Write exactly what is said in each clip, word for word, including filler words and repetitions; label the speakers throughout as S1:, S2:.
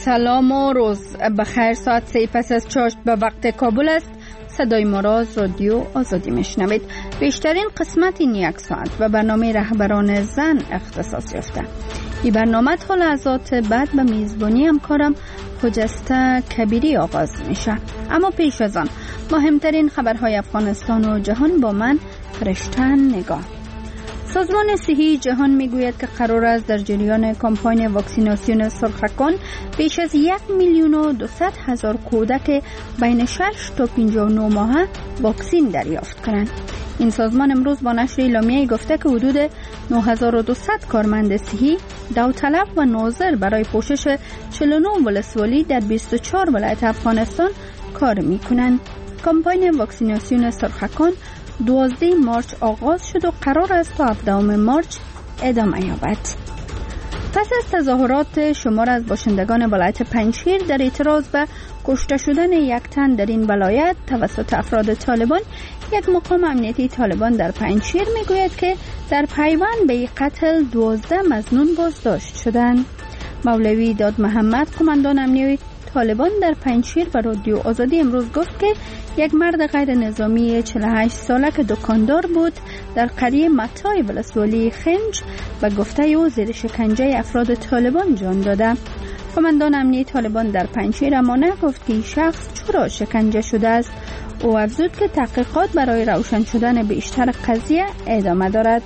S1: سلام و روز بخیر. ساعت سه پس از چاشت به وقت کابل است. صدای ما را از رادیو آزادی میشنوید. بیشترین قسمت این یک ساعت و برنامه رهبران زن اختصاص یافته. این برنامه تا لحظات بعد به میزبانی همکارم خجسته کبیری آغاز میشه. اما پیش از آن مهمترین خبرهای افغانستان و جهان با من فرشته نگاه. سازمان صحی جهان میگوید که قرار است در جریان کمپاین واکسیناسیون سرخکان بیش از یک میلیون و دویست هزار کودک بین شش تا پنجاه و نه ماهه واکسین دریافت کنند. این سازمان امروز با نشر اعلامیه‌ای گفته که حدود نه هزار و دویست کارمند صحی، داوطلب و ناظر برای پوشش چهل و نه ولسوالی در بیست و چهار ولایت افغانستان کار میکنند. کمپاین واکسیناسیون سرخکان دوازده مارچ آغاز شد و قرار است تا هفدهم مارچ ادامه یابد. پس از تظاهرات شمار از باشندگان ولایت پنجشیر در اعتراض به کشته شدن یک تن در این ولایت توسط افراد طالبان، یک مقام امنیتی طالبان در پنجشیر میگوید که در پیوند به قتل دوازده مظنون بازداشت شدند. مولوی داد محمد، قماندان امنیتی طالبان در پنجشیر و رادیو آزادی امروز گفت که یک مرد غیر نظامی چهل و هشت ساله که دکاندار بود در قریه متای ولسوالی خنج و گفته او زیر شکنجه افراد طالبان جان داده. قماندان امنیتی طالبان در پنجشیر اما نگفت که این شخص چرا شکنجه شده است. او افزود که تحقیقات برای روشن شدن بیشتر قضیه ادامه دارد.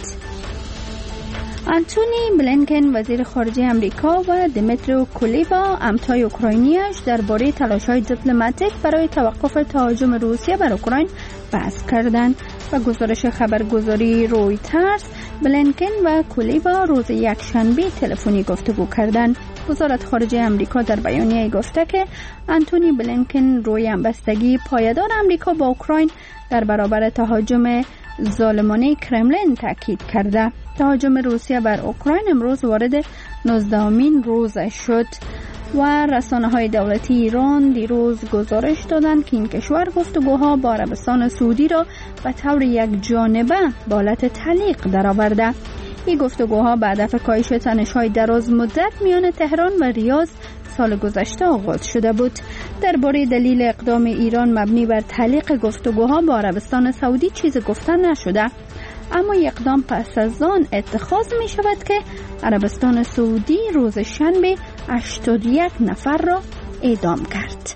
S1: آنتونی بلینکن وزیر خارجه امریکا و دیمیترو کلیبا امتای اوکراینیش درباره تلاش‌های دیپلماتیک برای توقف تهاجم روسیه بر اوکراین بحث کردند. و گزارش خبرگزاری رویترز، بلینکن و کلیبا روز یکشنبه تلفنی گفتگو کردند. وزارت خارجه امریکا در بیانیه گفته که آنتونی بلینکن روی همبستگی پایدار امریکا با اوکراین در برابر تهاجم ظالمانه کرملین تاکید کرده. تهاجم روسیه بر اوکراین امروز وارد نوزدهمین روز شد و رسانه‌های دولتی ایران دیروز گزارش دادند که این کشور گفتگوها با عربستان سعودی را به طور یک جانبه به حالت تعلیق درآورده. این گفتگوها بعد از کاهش تنش‌های دراز مدت میان تهران و ریاض سال گذشته آغاز شده بود. درباره دلیل اقدام ایران مبنی بر تعلیق گفتگوها با عربستان سعودی چیز گفته نشده، اما اقدام پس از آن اتخاذ می شود که عربستان سعودی روز شنبه هشتاد و یک نفر را اعدام کرد.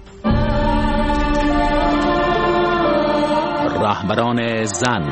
S2: رهبران زن.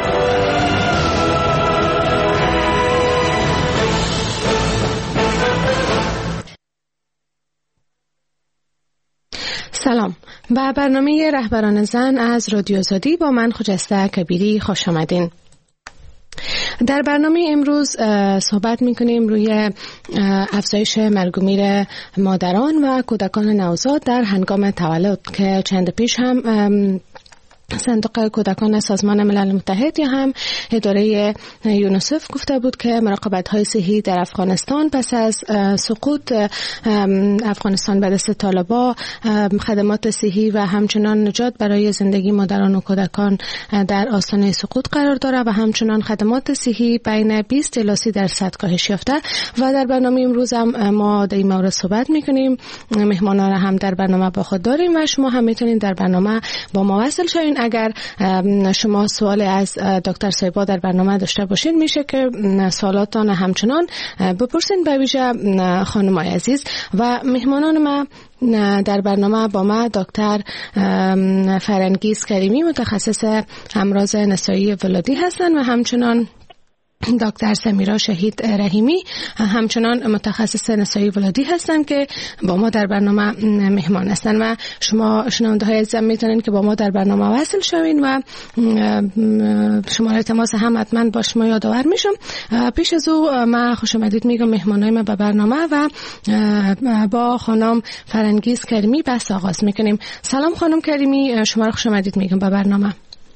S3: سلام، به برنامه رهبران زن از رادیو آزادی با من خجسته کبیری خوش آمدین. در برنامه امروز صحبت می‌کنیم روی افزایش مرگ و میر مادران و کودکان نوزاد در هنگام تولد که چند پیش هم صندوق کودکان سازمان ملل متحد یا هم اداره یونیسف گفته بود که مراقبت‌های صحی در افغانستان پس از سقوط افغانستان به دست طالبان، خدمات صحی و همچنان نجات برای زندگی مادران و کودکان در آستانه سقوط قرار دارد و همچنان خدمات صحی بین بیست الی سی درصد کاهش یافته. و در برنامه امروز هم ما در این مورد صحبت می‌کنیم. مهمانان هم در برنامه با خود داریم و شما هم می‌تونید در برنامه با ما وصل شوین. اگر شما سوال از دکتر صایبا در برنامه داشته باشین میشه که سوالاتان همچنان بپرسین، به ویژه خانمای عزیز. و مهمانان ما در برنامه با ما دکتر فرنگیز کریمی متخصص امراض نسایی ولادی هستند و همچنان دکتر سمیرا شهید رحیمی همچنان متخصص نسایی ولادی هستند که با ما در برنامه مهمان هستند و شما شنونده های عزیزم میتونید که با ما در برنامه وصل شوین و شماره تماس هم حتما با شما یادآور میشم. پیش از او من خوش آمدید میگم مهمانای ما به برنامه و با خانم فرنگیز کریمی بحث آغاز میکنیم. سلام خانم کریمی، شما رو خوش آمدید میگم به برنامه.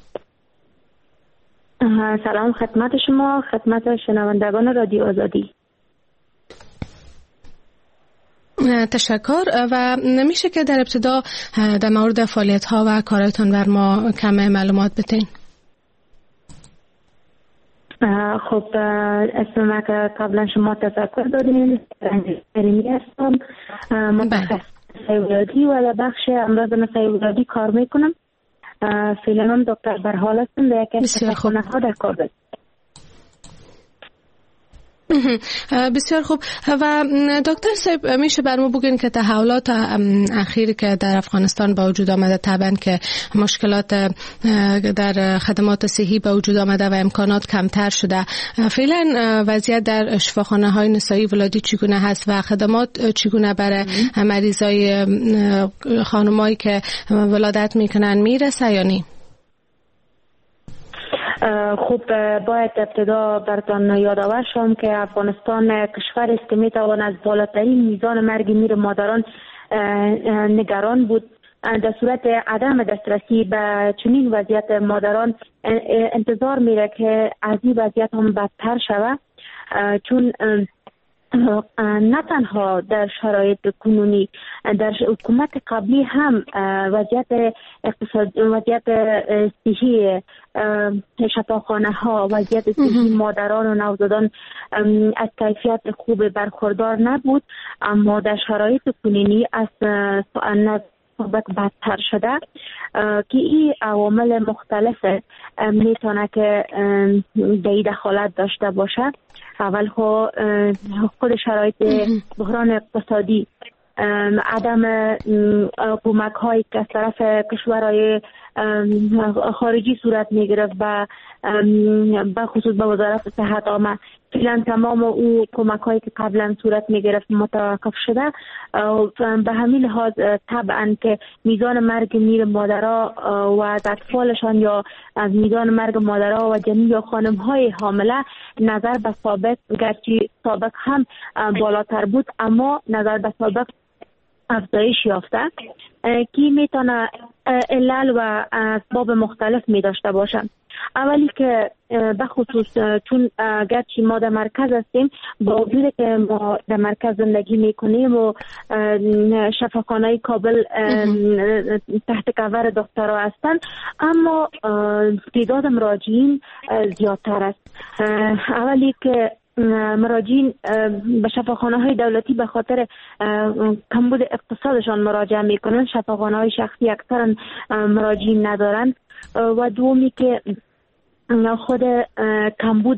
S4: سلام خدمت شما، خدمت شنوندگان رادیو آزادی.
S3: تشکر. و نمیشه که در ابتدا در مورد فعالیت ها و کارتون بر ما کم معلومات بتین؟
S4: خب اسم من که قبلا شما تذکر دادین کریمی هستم، متخصص ولادی و در بخش امراض ولادی کار میکنم. فعلا هم دکتر برحال هستم در یکی از شفاخانه ها در کابل.
S3: بسیار خوب. و دکتر صاحب میشه برمو بگین که تحولات اخیر که در افغانستان با وجود آمده، طبعا که مشکلات در خدمات صحی با وجود آمده و امکانات کمتر شده، فعلا وضعیت در شفاخانه های نسایی ولادی چگونه هست و خدمات چگونه برای مریضای خانمایی که ولادت میکنن میرسه یا نی؟
S4: خوب، باید ابتدا براتون یادآور شم که افغانستان کشور است که میتوان از بالاترین میزان مرگ میر مادران نگران بود. در صورت عدم دسترسی به چنین وضعیت مادران انتظار میره که از این وضعیت هم بدتر شود، چون نه تنها در شرایط کنونی، در حکومت قبلی هم وضعیت اقتصاد، وضعیت صحی شفاخانه ها، وضعیت صحی مادران و نوزادان از کیفیت خوب برخوردار نبود، اما در شرایط کنونی از سابق بدتر شده که این عوامل مختلف میتونه که در دخالت داشته باشه. اول خود شرایط بحران اقتصادی، عدم کمک هایی که از طرف کشورهای خارجی صورت می گرفت و به خصوص به وزارت صحت عامه، فعلا تمام او کمک هایی که قبلا صورت می گرفت متوقف شده. به همین لحاظ طبعا که میزان مرگ میر مادرها و از اطفالشان یا از میزان مرگ مادرها و جنین یا خانم های حامله نظر به سابق، گرچه سابق هم بالاتر بود اما نظر به سابق افزایش یافته که میتونه علل و اسباب مختلف می داشته باشند. اولی که به خصوص چون گرچه ما در مرکز هستیم، با وجود که ما در مرکز زندگی میکنیم و شفاخانه کابل تحت کور دکترها هستند، اما تعداد مراجعین زیادتر است. اولی که مراجعین به شفاخانه های دولتی به خاطر کمبود اقتصادشان مراجعه میکنند، شفاخانه های شخصی اکثرا مراجعین ندارند. و دومی که خود کمبود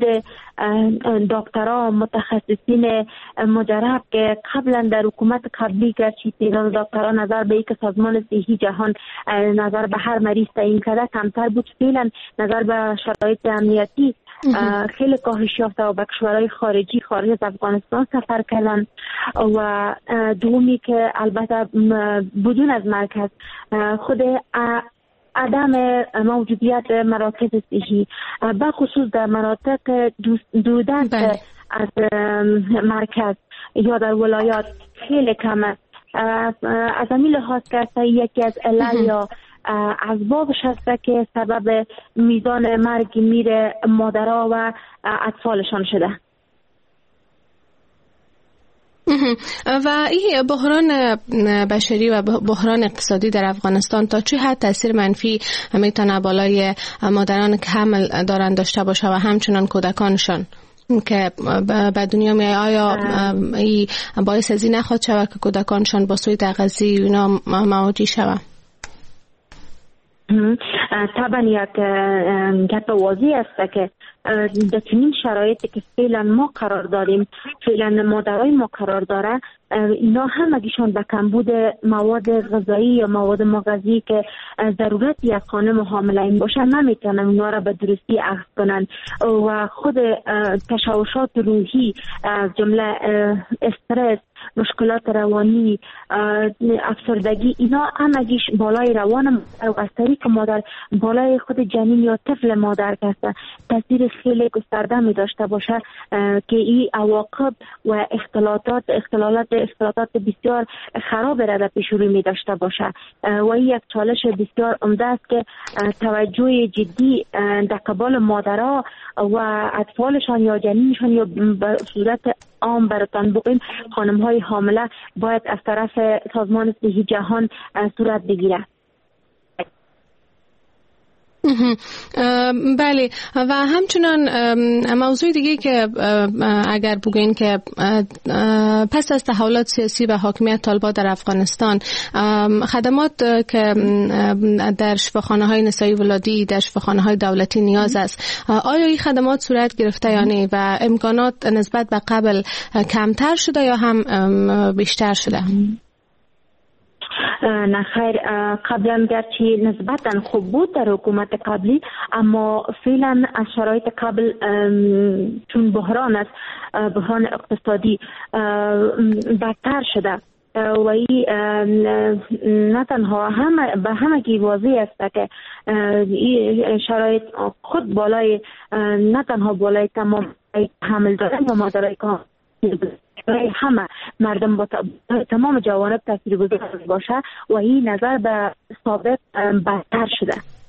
S4: دکترها متخصصین مجرب که قبلا در حکومت قبلی گرچه تعداد دکترها نظر به اینکه سازمان صحی جهان نظر به هر مریض تعیین کرده کمتر بود، فعلا نظر به شرایط امنیتی خیلی کاهش یافته و به کشورهای خارجی خارج از افغانستان سفر کردن. و دومی که البته بدون از مرکز خود عدم موجودیت مراکز صحی به خصوص در مناطق دودست از مرکز یا در ولایات خیلی کمه. از همین لحاظ که یکی از علل یا اسبابش هست که سبب میزان مرگ میر مادرها و اطفالشان شده.
S3: و این بحران بشری و بحران اقتصادی در افغانستان تا چه حد تاثیر منفی میتونه بالای مادران که حمل دارن داشته باشه و همچنان کودکانشان که به دنیا می آیا این باعث از این نخواد شود که کودکانشان با سوی تغذیه اینا مواجه شود؟
S4: طبعا یک گپ واضح است که در چنین شرایطی که فعلا ما قرار داریم، فعلا مادرای ما قرار داره، اینا همگیشان به کمبود مواد غذایی یا مواد مغذی که ضرورت یک خانم حامله این باشه نمیتونن اونا را به درستی اخذ کنن و خود تشوشات روحی از جمله استرس، مشکلات روانی، افسردگی، اینا همگیش بالای روان و از طریق مادر بالای خود جنین یا طفل مادر هست تاثیر خیلی گسترده می داشته باشه که این عواقب و اختلالات اختلالات اختلالات بسیار خراب را در پیش رو می داشته باشه و این یک چالش بسیار عمده است که توجه جدی در قبال مادرها و اطفالشان یا جنینشان یا به صورت عام براتان بگیم خانم های حامله باید از طرف سازمان صحی جهان صورت بگیره.
S3: بله و همچنان موضوع دیگه که اگر بگوین که پس از تحولات سیاسی و حاکمیت طالبان در افغانستان خدمات که در شفاخانه های نسایی ولادی در شفاخانه های دولتی نیاز است، آیا این خدمات صورت گرفته یا نه و امکانات نسبت به قبل کمتر شده یا هم بیشتر شده؟
S4: نه خیر، قبلا گرچه نسبتا خوب بود در حکومت قبلی، اما فعلا از شرایط قبل چون بحران است، بحران اقتصادی بدتر شده و این نه تنها همه به همگی واضح است که این شرایط خود بالای نه تنها بالای تمام حمل دارن و مادرای کار همه مردم با تمام جوانب تاثیرگذار باشه و این نظر به سابق بدتر شده.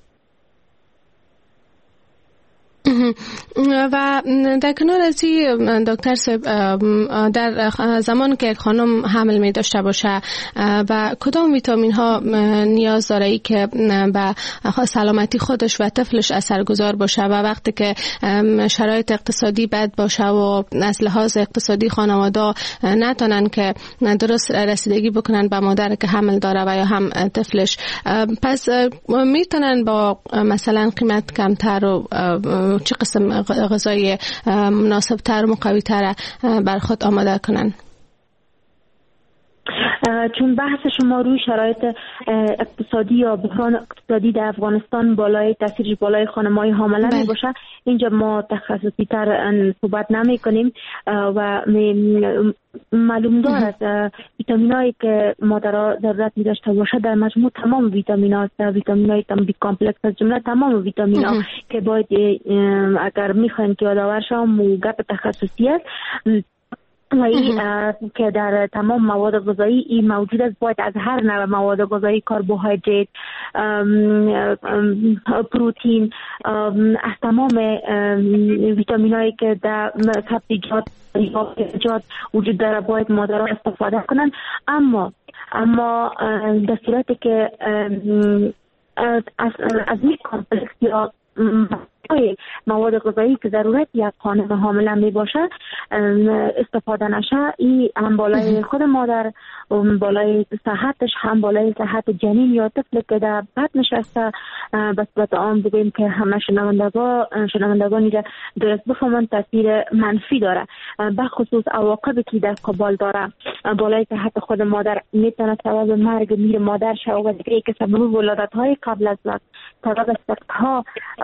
S3: و در کنار از این دکتر صاحب، در زمان که خانم حمل می داشته باشه و کدام ویتامین ها نیاز داره ای که به سلامتی خودش و طفلش اثرگذار باشه و وقتی که شرایط اقتصادی بد باشه و از لحاظ اقتصادی خانواده نتونن که درست رسیدگی بکنن به مادر که حمل داره و یا هم طفلش، پس میتونن با مثلا قیمت کمتر و چه قسم غذای مناسب تر و مقوی تر بر خود آماده کنن؟
S4: چون بحث شما روی شرایط اقتصادی یا بحران اقتصادی در افغانستان بالای تاثیرش بالای خانم‌های حامله می باشه، اینجا ما تخصصی تر صحبت نمی کنیم و معلوم دارد ویتامینایی که مادرها ضرورت می داشته باشه در مجموع تمام ویتامینات، ویتامینای بی کامپلکس از جمله تمام ویتامینا که باید اگر میخواین که یادآور شم و گپ تخصصی است و این که در تمام مواد غذایی این موجود است، باید از هر نوع مواد غذایی، کربوهیدرات، پروتئین، از تمام ویتامینایی که در سبزیجات سبزیجات وجود داره باید مادرها استفاده کنن. اما اما در صورتی که از از این کامپلکس یا مواد غذایی که ضرورت یک خانم حامله می باشه استفاده نشه، این هم بالای خود مادر، بالای صحتش، هم بالای صحت جنین یا طفل که در بطن نشسته به صورت عام بگویم که همه شنوندگان شنوندگان اینجا درست بفهمن تاثیر منفی داره، به خصوص عواقبی که در قبال داره بالای صحت خود مادر میتونه سبب مرگ میر مادر شه و دیگه که سبب ولادت های قبل از وقت، سبب سقطها،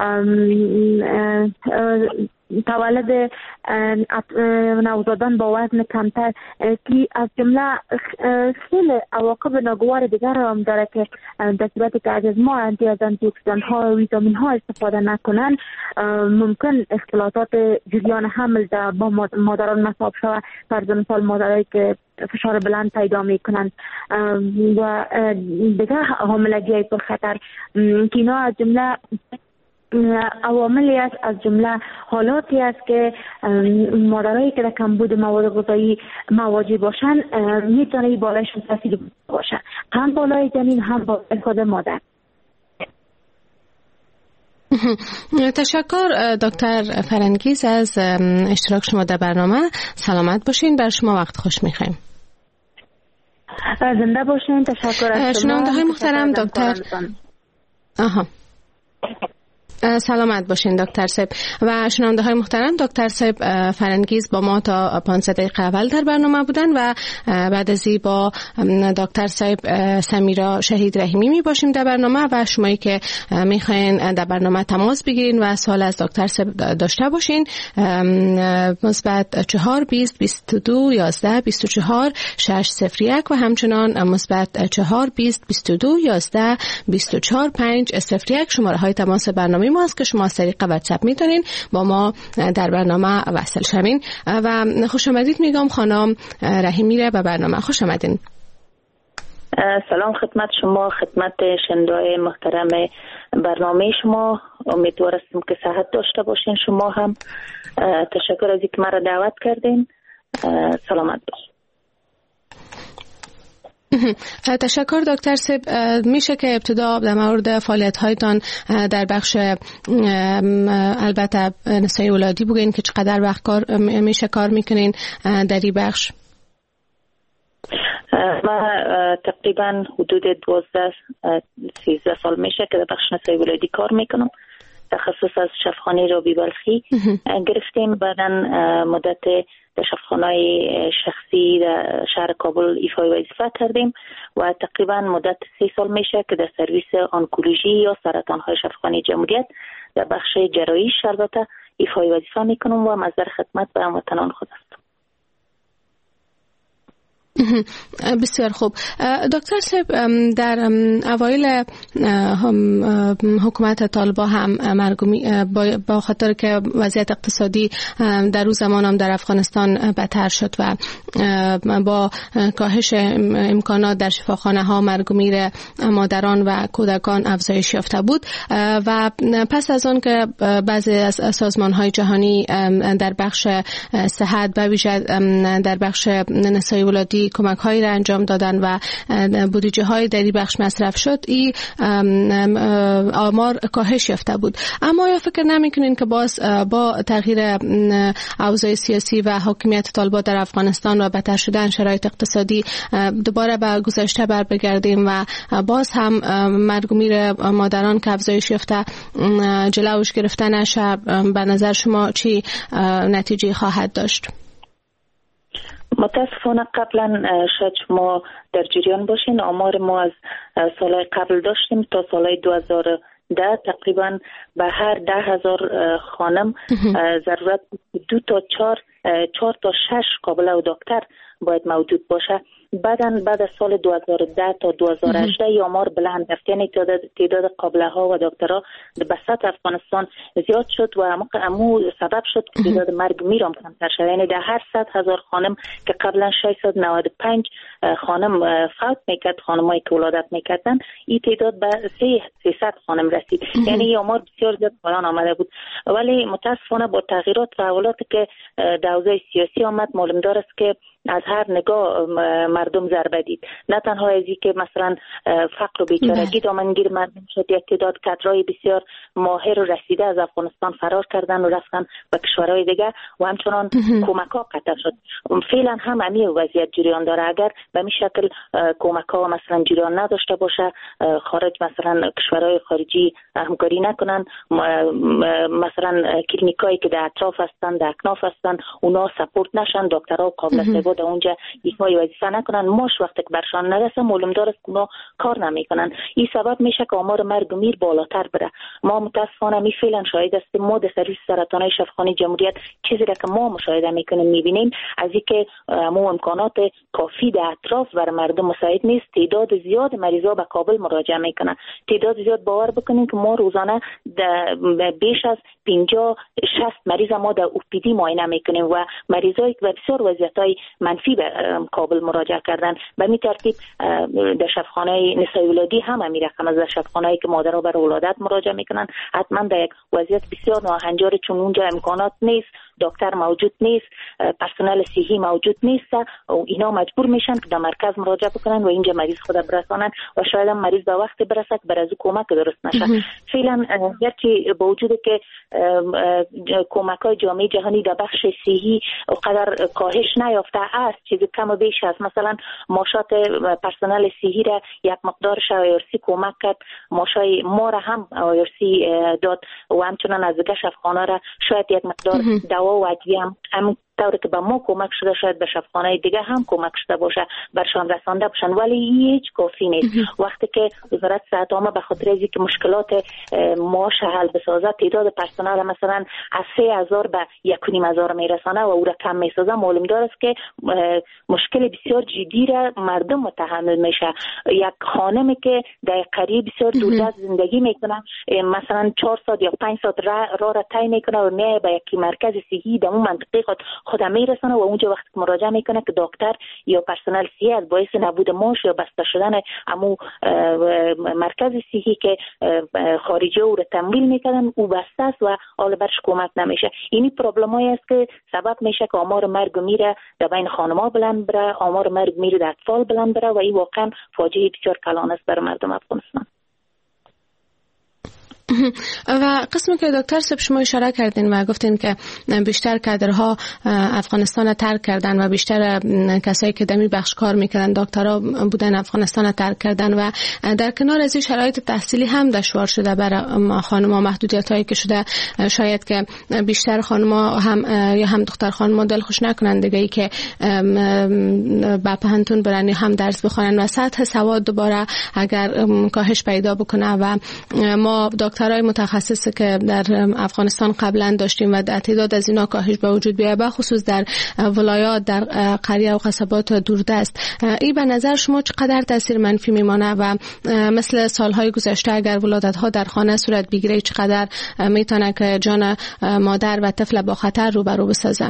S4: تولد نوزادان با وزن کمتر که از جمله خیلی عواقب ناگوار دیگر هم داره که در صورتی که از ما انتی از انتی اکسیدان ها و ویتامین ها استفاده نکنن ممکن اختلالات جریان حمل در با مادران مصاب شود، فرض مثال مادرایی که فشار بلند پیدا میکنن و دیگر حاملگی های پرخطر که اینا از جمله عواملی است، از جمله حالاتی است که مادرایی که در کمبود مواد غذایی مواجه باشن میتونه بالایشون تاثیر باشه، هم بالای جنین هم بالای خود مادر.
S3: تشکر دکتر فرنگیز از اشتراک شما در برنامه. سلامت باشین، بر شما وقت خوش میخوایم.
S4: زنده باشین. تشکر از شما.
S3: شنونده های محترم دکتر آها سلامت باشین دکتر صاحب و شنونده های محترم، دکتر صاحب فرنگیز با ما تا پانزده دقیقه اول در برنامه بودن و بعد از این با دکتر صاحب سمیرا شهید رحیمی می باشیم در برنامه و شمایی که میخواین در برنامه تماس بگیرین و سوال از دکتر صاحب داشته باشین مثبت چهار بیست بیست و دو یازده بیست و چهار شش صفر یک و همچنان مثبت چهار بیست بیست و دو یازده بیست و چهار پنج صفر یک شماره های تماس برنامه ما است که شما از طریق واتساپ میتونین با ما در برنامه وصل شوین و خوش آمدید میگم خانم رحیمی را به برنامه. خوش آمدین.
S2: سلام خدمت شما، خدمت شنونده‌های محترم برنامه شما. امیدوار هستم که صحت داشته باشین شما هم. تشکر از اینکه مرا دعوت کردین. سلامت باشین.
S3: تشکر دکتر سیب. میشه که ابتدا در مورد فعالیت هایتان در بخش البته نسای اولادی بگین که چقدر وقت کار میشه کار میکنین در این بخش؟
S2: ما تقریبا حدود دوازده سیزده سال میشه که در بخش نسای ولادی کار میکنم. تخصص از شفاخانه رابی بلخی گرفتیم، بعداً مدت در شفاخانه شخصی در شهر کابل ایفای وظیفه کردیم و تقریبا مدت سی سال میشه که در سرویس آنکولوژی یا سرطان‌های شفاخانه جمهوریت در بخش جراحیش البته ایفای وظیفه میکنم و مصدر خدمت به هموطنان خود است.
S3: بسیار خوب. دکتر صاحب، در اوایل حکومت طالبان هم مرگومی با خاطر که وضعیت اقتصادی در اون زمان هم در افغانستان بدتر شد و با کاهش امکانات در شفاخانه ها مرگومیر مادران و کودکان افزایش یافته بود و پس از آن که بعضی از سازمان های جهانی در بخش صحت به ویژه در بخش نسای ولادی کمک هایی را انجام دادن و بودجه های در این بخش مصرف شد، این آمار کاهش یافته بود. اما یا فکر نمیکنین که باز با تغییر اوضاع سیاسی و حاکمیت طالبان در افغانستان و بدتر شدن شرایط اقتصادی دوباره به گذشته بر بگردیم و باز هم مرگ و میر مادران که افزایش یافته جلوش گرفته نشه؟ به نظر شما چی نتیجه خواهد داشت؟
S2: متاسفانه قبلا شاید شما در جریان باشین، آمار ما از سالهای قبل داشتیم تا سالهای دو هزار و ده تقریبا به هر ده هزار خانم ضرورت دو تا چهار چهار تا شش قابله و دکتر باید موجود باشه. بعداً بعد از سال دو هزار و ده تا دو هزار و هجده ای آمار بلند رفت، یعنی تعداد تعداد قابله ها و دکترها به سطح افغانستان زیاد شد و امو سبب شد که تعداد مرگ میرم کمتر شد. یعنی در هر صد هزار خانم که قبلا ششصد و نود و پنج خانم فوت میکرد، خانمایی که ولادت میکردن، این تعداد به سیصد خانم رسید. یعنی این آمار بسیار زیاد پایان آمده بود. ولی متاسفانه با تغییرات و تحولاتی که در حوزه سیاسی آمد، معلوم دار است که از هر نگاه مردم ضربه دید. نه تنها از این که مثلا فقر و بیچارگی دامنگیر مردم شد، یک تعداد کادرای بسیار ماهر و رسیده از افغانستان فرار کردن و رفتن به کشورهای دیگه و همچنان کمک ها قطع شد. فعلا هم همین وضعیت جریان داره. اگر به این شکل کمک ها مثلا جریان نداشته باشه، خارج مثلا کشورهای خارجی همکاری نکنن، مثلا کلینیکایی که در اطراف هستن، در اکناف هستن، اونا سپورت نشن، دکترها قابل در اونجا ایفای وظیفه نکنن، ماش وقتی که برشان نرسه معلوم داره که اونا کار نمیکنن. این سبب میشه که آمار مرگ و میر بالاتر بره. ما متاسفانه می فعلا شاهد هستیم، ما در سرویس سرطان‌های شفاخانه جمهوریت چیزی را که ما مشاهده میکنیم میبینیم از اینکه مو امکانات کافی در اطراف بر مردم مساعد نیست. تعداد زیاد مریضا به کابل مراجعه میکنن. تعداد زیاد باور بکنین که ما روزانه بیش از پنجاه شصت مریض ما در اوپیدی معاینه میکنیم و مریضایی که بسیار وضعیت‌های منفی به کابل مراجعه کردن. به می ترتیب در شفاخانه نسای ولادی هم همین رقم از شفاخانه‌ای که مادرها برای ولادت مراجعه میکنن حتما در یک وضعیت بسیار ناهنجار، چون اونجا امکانات نیست، دکتر موجود نیست، پرسنل صحی موجود نیست و اینا مجبور میشن که در مرکز مراجعه بکنن و اینجا مریض خود برسانن و شاید هم مریض به وقت برسه که بر از کمک درست نشه. فعلا گرچه با وجود که کمک‌های جامعه جهانی در بخش صحی قدر کاهش نیافته است، چیزی کم و بیش است. مثلا ماشات پرسنل صحی را یک مقدار شایرسی کمک کرد، ماشای ما را هم شایرسی داد و همچنان از دیگه شفاخانه را شاید یک مقدار دوا و ادویه هم, هم طوری که به ما کمک شده شاید به شفاخانه دیگه هم کمک شده باشه، برشان رسانده باشن، ولی هیچ کافی نیست. وقتی که وزارت صحت عامه به خاطر از اینکه مشکلات معاش حل بسازه تعداد پرسنل مثلا از سه هزار به یک و نیم هزار میرسانه و او را کم میسازه، معلوم دار است که مشکل بسیار جدی را مردم متحمل میشه. یک خانمی که در قریب بسیار دوردست زندگی میکنه، مثلا چهار ساعت یا پنج ساعت راه را طی میکنه و میای به یک مرکز صحی در اون منطقه خود خود میرسونه و اونجا وقتی که مراجعه میکنه که دکتر یا پرسنل صحی از باعث نبود ماش یا بسته شدن امو مرکز صحی که خارجی او رو تمویل میکنن او بسته است و حال برش کمک نمیشه. اینی پرابلمایی است که سبب میشه که آمار مرگ میره در بین خانم‌ها بلند بره، آمار مرگ میره در اطفال بلند بره و این واقعا فاجعه بسیار کلان است برای مردم افغانستان.
S3: و قسمی که دکتر صاحب شما اشاره کردین و گفتین که بیشتر کادرها افغانستان را ترک کردن و بیشتر کسایی که دمی بخش کار میکردن دکترها بودن افغانستان را ترک کردن و در کنار از این شرایط تحصیلی هم دشوار شده برای خانم‌ها، محدودیتایی که شده شاید که بیشتر خانم‌ها هم یا هم دختر خانم‌ها دل خوش نکنن دیگه ای که با پهنتون برن هم درس بخونن و سطح سواد دوباره اگر کاهش پیدا بکنه و ما دکترای متخصصی که در افغانستان قبلا داشتیم و تعداد از اینا کاهش به وجود بیاید به خصوص در ولایات، در قریه و قصبات دوردست، این به نظر شما چقدر تاثیر منفی میمانه و مثل سالهای گذشته اگر ولادت‌ها در خانه صورت بگیره چقدر میتونه که جان مادر و طفل با خطر روبرو بسازه؟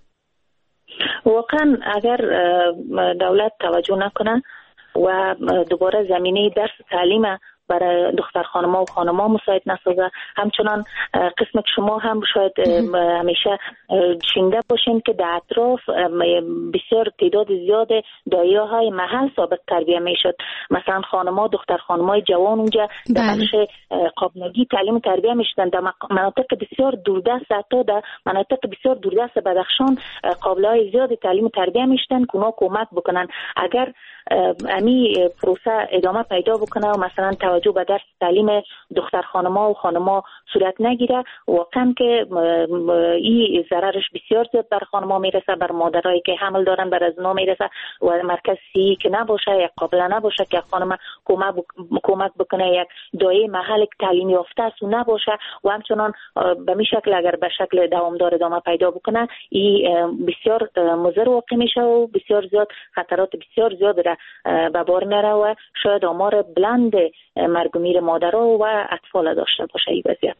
S2: واقعا اگر دولت توجه نکنه و دوباره زمینه درس تعلیم برای دختر خانم‌ها و خانم‌ها مساعد نسازه، همچنان قسم که شما هم شاید همیشه شنیده باشین که در اطراف بسیار تعداد زیاد دایه‌های محل سابق تربیه میشد. مثلا خانم‌ها، دختر خانم‌های جوان اونجا در بخش قابلگی تعلیم تربیه میشدن. در مناطق بسیار دوردست، حتی در مناطق بسیار دوردست بدخشان قابل‌های زیاد تعلیم تربیه میشدن که اونا کمک بکنن. اگر امی پروسه ادامه پیدا بکنه و مثلا توجه به درس تعلیم دختر خانم‌ها و خانم‌ها صورت نگیره، واقعا که این ضررش بسیار زیاد بر خانم‌ها میرسه، بر مادرایی که حمل دارن بر از اونا میرسه و مرکز صحی که نباشه، یک قابل نباشه که خانم کمک کمک بکنه، یک دایه محل تعلیم یافته است و نباشه و همچنان به می شکل اگر به شکل دوامدار ادامه پیدا بکنه این بسیار مضر واقع میشه و بسیار زیاد خطرات بسیار زیاد را به بار میاره و شاید آمار بلند مرگ و میر مادرها و اطفال داشته باشه این وضعیت.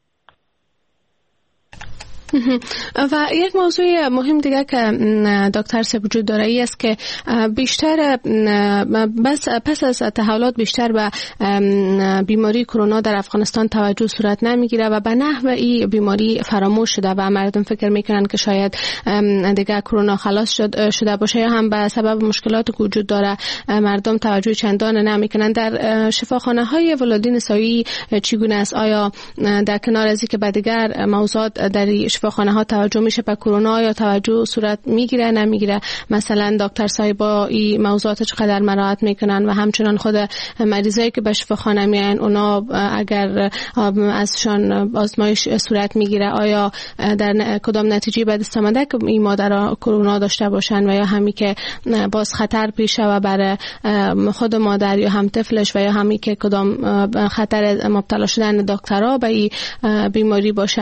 S3: و یک موضوع مهم دیگه که دکتر صاحب وجود داره ای است که بیشتر بس پس از تحولات بیشتر به بیماری کرونا در افغانستان توجه صورت نمیگیره و به نحو این بیماری فراموش شده و مردم فکر میکنن که شاید دیگه کرونا خلاص شد شده باشه یا هم به سبب مشکلاتی که وجود داره مردم توجه چندان نمیکنن. در شفاخانه های ولادی نسایی چگونه است؟ آیا در کنار از اینکه به دیگر موضوعات در شفاخانه ها توجه میشه به کرونا یا توجه صورت میگیره نمیگیره؟ مثلا دکتر صاحبا این موضوعات چقدر مراعات میکنن و همچنان خود مریضایی که به شفاخانه میان اونا اگر ازشان آزمایش صورت میگیره آیا در کدام نتیجه به دست آمده که این مادرها کرونا داشته باشن و یا همی که باز خطر پیشه و برای خود مادر یا هم طفلش و یا همی که کدام خطر مبتلا شدن دکترها به این بیماری باشه؟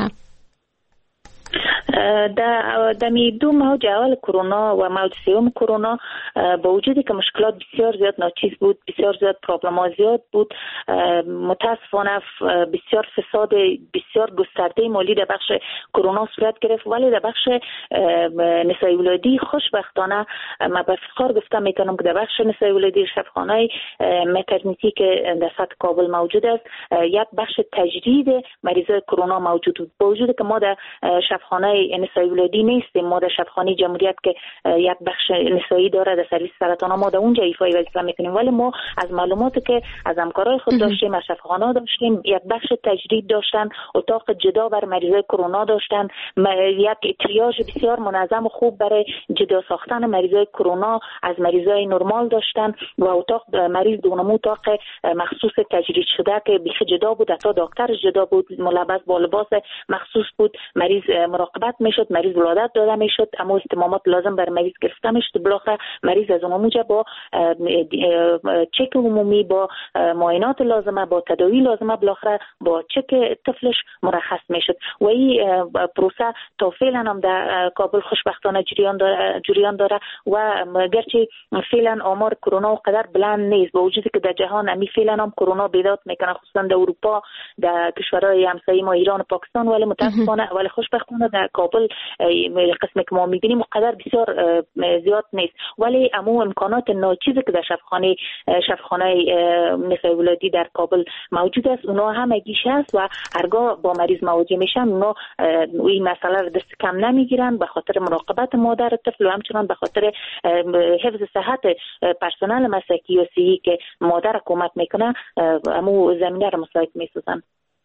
S2: در دمی دو موج اول کرونا و موج سوم کرونا با وجودی که مشکلات بسیار زیاد ناچیز بود، بسیار زیاد پروبلم‌ها زیاد بود، متاسفانه بسیار فساد بسیار گسترده مالی در بخش کرونا صورت گرفت، ولی در بخش نسای ولادی خوشبختانه ما به افتخار گفتم میتونم که در بخش نسای ولادی شفاخانه مترنیتی که در سطح کابل موجود است یک بخش تجدید مریضای کرونا موجود بود. با وجودی که ما در شفاخانه نسایی ولادی نیستیم، ما در شفاخانه جمهوریت که یک بخش نسایی داره در سرویس سرطان ما در اونجا ایفای وظیفه میکنیم، ولی ما از معلوماتی که از همکارای خود داشتیم از شفاخانه داشتیم یک بخش تجدید داشتن، اتاق جدا بر مریضای کرونا داشتن، یک تریاژ بسیار منظم و خوب برای جدا ساختن مریضای کرونا از مریضای نرمال داشتن و اتاق مریض دونم اتاق مخصوص تجدید شده که بیخ جدا بود، حتی دکتر جدا بود، ملبس با لباس مخصوص بود، مریض مراقبت میشد، مریض ولادت داده میشد، اما استمامات لازم بر مریض گرفته میشد. بالاخره مریض از اونجا با چک عمومی، با معاینات لازمه، با تداوی لازمه، بالاخره با چک طفلش مرخص میشد و این پروسه تا فعلا هم در کابل خوشبختانه جریان داره جریان داره و گرچه فعلا آمار کرونا قدر بلند نیست، با وجودی که در جهان همی فعلا هم کرونا بیداد میکنه، خصوصا در اروپا، در کشورهای همسایه ما ایران و پاکستان، ولی متاسفانه ولی خوشبختانه در کابل کابل قسمی که ما میبینیم قدر بسیار زیاد نیست، ولی امو امکانات ناچیزی که در شفاخانه شفاخانه نسای ولادی در کابل موجود است اونا همگیش هست و هرگاه با مریض مواجه میشن اونا این مسئله رو دست کم نمیگیرن به خاطر مراقبت مادر طفل و همچنان به خاطر حفظ صحت پرسنل مسلکی و صحی که مادر کمک میکنه امو زمینه رو مساعد میسازن.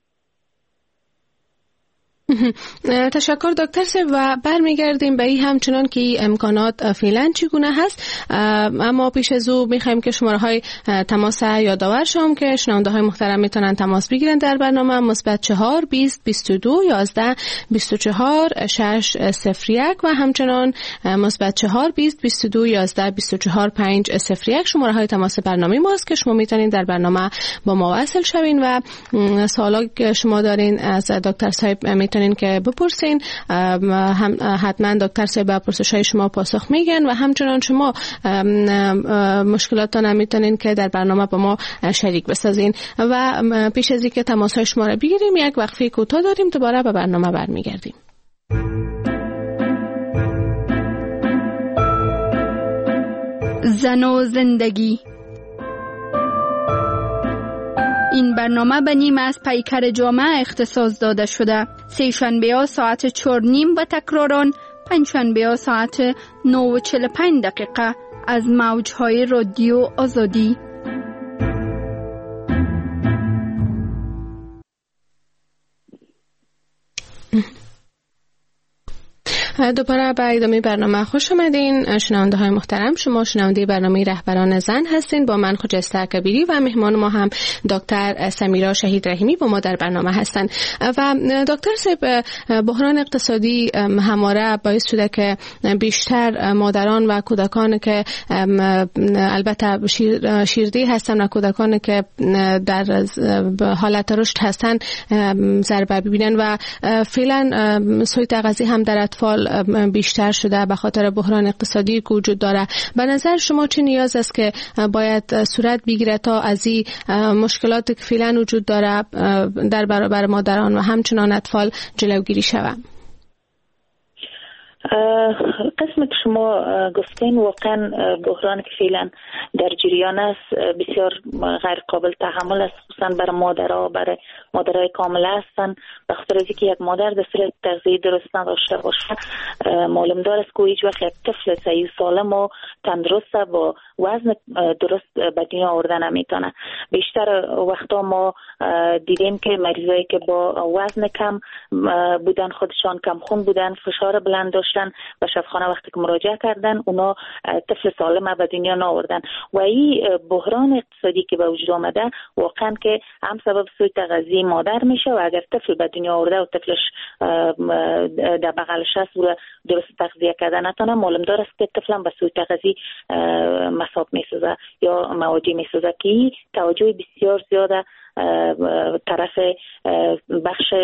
S3: تشکر دکتر صاحب و برمیگردیم به این همچنان که امکانات فعلا چگونه هست، اما پیش از او میخوایم که شماره های تماس یادآور شوم که شنونده های محترم میتونن تماس بگیرن در برنامه مثبت چهار بیست بیست و دو یازده بیست و چهار شش صفر یک و همچنان مثبت چهار بیست بیست و دو یازده بیست و چهار پنج صفر یک شماره های تماس برنامه ماست که شما میتونین در برنامه با ما وصل شوین و سوالی که شما دارین از دکتر صاحب میتونین که بپرسین، هم حتما دکتر صاحب به پرسش‌های شما پاسخ میگن و همچنان شما مشکلاتتان میتونین که در برنامه با ما شریک بسازین. و پیش از اینکه تماس‌های شما را بگیریم یک وقفه کوتاه داریم، دوباره به برنامه برمیگردیم.
S1: زن و زندگی. این برنامه به نیم از پیکر جامعه اختصاص داده شده. سه شنبه ها ساعت چهار نیم و تکراران پنج شنبه ها ساعت نه و چهل و پنج دقیقه از موجهای رادیو آزادی.
S3: دوباره به ادامه برنامه خوش آمدین شنونده های محترم. شما شنونده برنامه رهبران زن هستین. با من خجسته کبیری و مهمان ما هم دکتر سمیرا شهید رحیمی با ما در برنامه هستن. و دکتر صاحب، بحران اقتصادی همواره باعث شده که بیشتر مادران و کودکان که البته شیر شیردی هستن و کودکان که در حالت رشد هستن ضربه ببینن و فعلا سوء تغذیه هم در اطفال بیشتر شده به خاطر بحران اقتصادی که وجود داره. به نظر شما چه نیاز است که باید صورت بگیره تا از این مشکلاتی که فعلا وجود داره در برابر مادران و همچنان اطفال جلوگیری شود؟
S2: قسمی که شما گفتین واقعا بحران که فعلا در جریان است بسیار غیر قابل تحمل است، خصوصا برای مادرها، برای مادرای کامله هستن. به خاطر از اینکه یک مادر در صورت تغذیه درست نداشته باشه معلوم داره است که هیچ وقت یک طفل صحیح سالم و تندرست با وزن درست به دنیا آوردن نمیتونه. بیشتر وقتا ما دیدیم که مریضایی که با وزن کم بودن، خودشان کم خون بودن، فشار بلند داشتن و شفاخانه وقتی که مراجعه کردن اونا طفل سالم به دنیا نآوردن. و این بحران اقتصادی که به وجود آمده واقعا که هم سبب سوء تغذیه مادر میشه و اگر طفل به دنیا آورده و طفلش در بغلش هست و درست تغذیه کردن نتونه، معلوم داره است که طفل هم به سوء تغذیه مصاب میسازه یا مواجه میسازه که توجه بسیار زیاده طرف بخش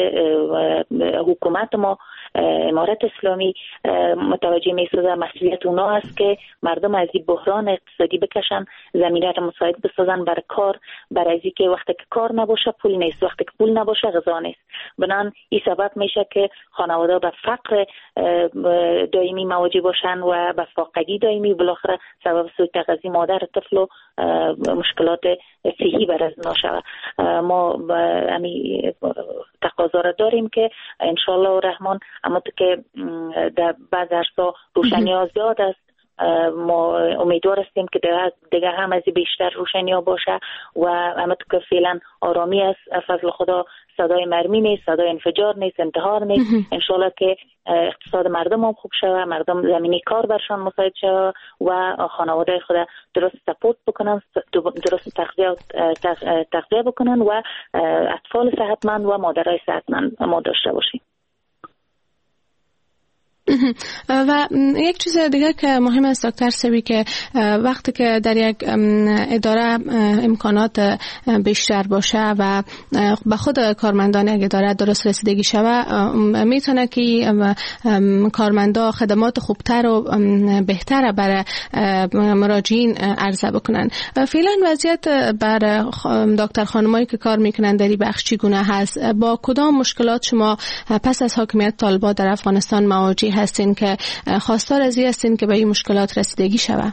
S2: حکومت ما، امارت اسلامی متوجه میسازه. مسئولیت اونا است که مردم از این بحران اقتصادی بکشن، زمینه را مساعد بسازن برای کار، برای اینکه وقتی که کار نباشه پول نیست، وقتی که پول نباشه غذا نیست. بنان این سبب میشه که خانواده به فقر دائمی مواجه باشن و به فاقگی دائمی، بالاخره سبب سوء تغذیه مادر طفل و مشکلات صحی برای ناشود. ما امی تقاضا را داریم که انشالله و رحمان اما که در بعض ارسا روشنی ها زیاد است، ما امیدوار هستیم که دیگه هم از بیشتر روشنی ها باشه و اما که فعلا آرامی است، فضل خدا صدای مرمی نیست، صدای انفجار نیست، انتحار نیست. انشالله که اقتصاد مردم هم خوب شوه، مردم زمینی کار برشان مساعد شوه و خانواده خود درست سپورت بکنن، درست تغذیه تغذیه بکنن و اطفال صحتمند و مادرای صحتمند ما داشته باشیم.
S3: و یک چیز دیگه که مهم است دکتر سوی که وقتی که در یک اداره امکانات بیشتر باشه و به خود کارمندان یک اداره درست رسیدگی شوه میتونه که کارمندا خدمات خوبتر و بهتر برای مراجعین عرضه بکنن. فعلا وضعیت بر دکتر خانمایی که کار میکنن در این بخش چگونه هست؟ با کدام مشکلات شما پس از حاکمیت طالبان در افغانستان مواجه هستین که خواستار از این هستین که به این مشکلات رسیدگی شود؟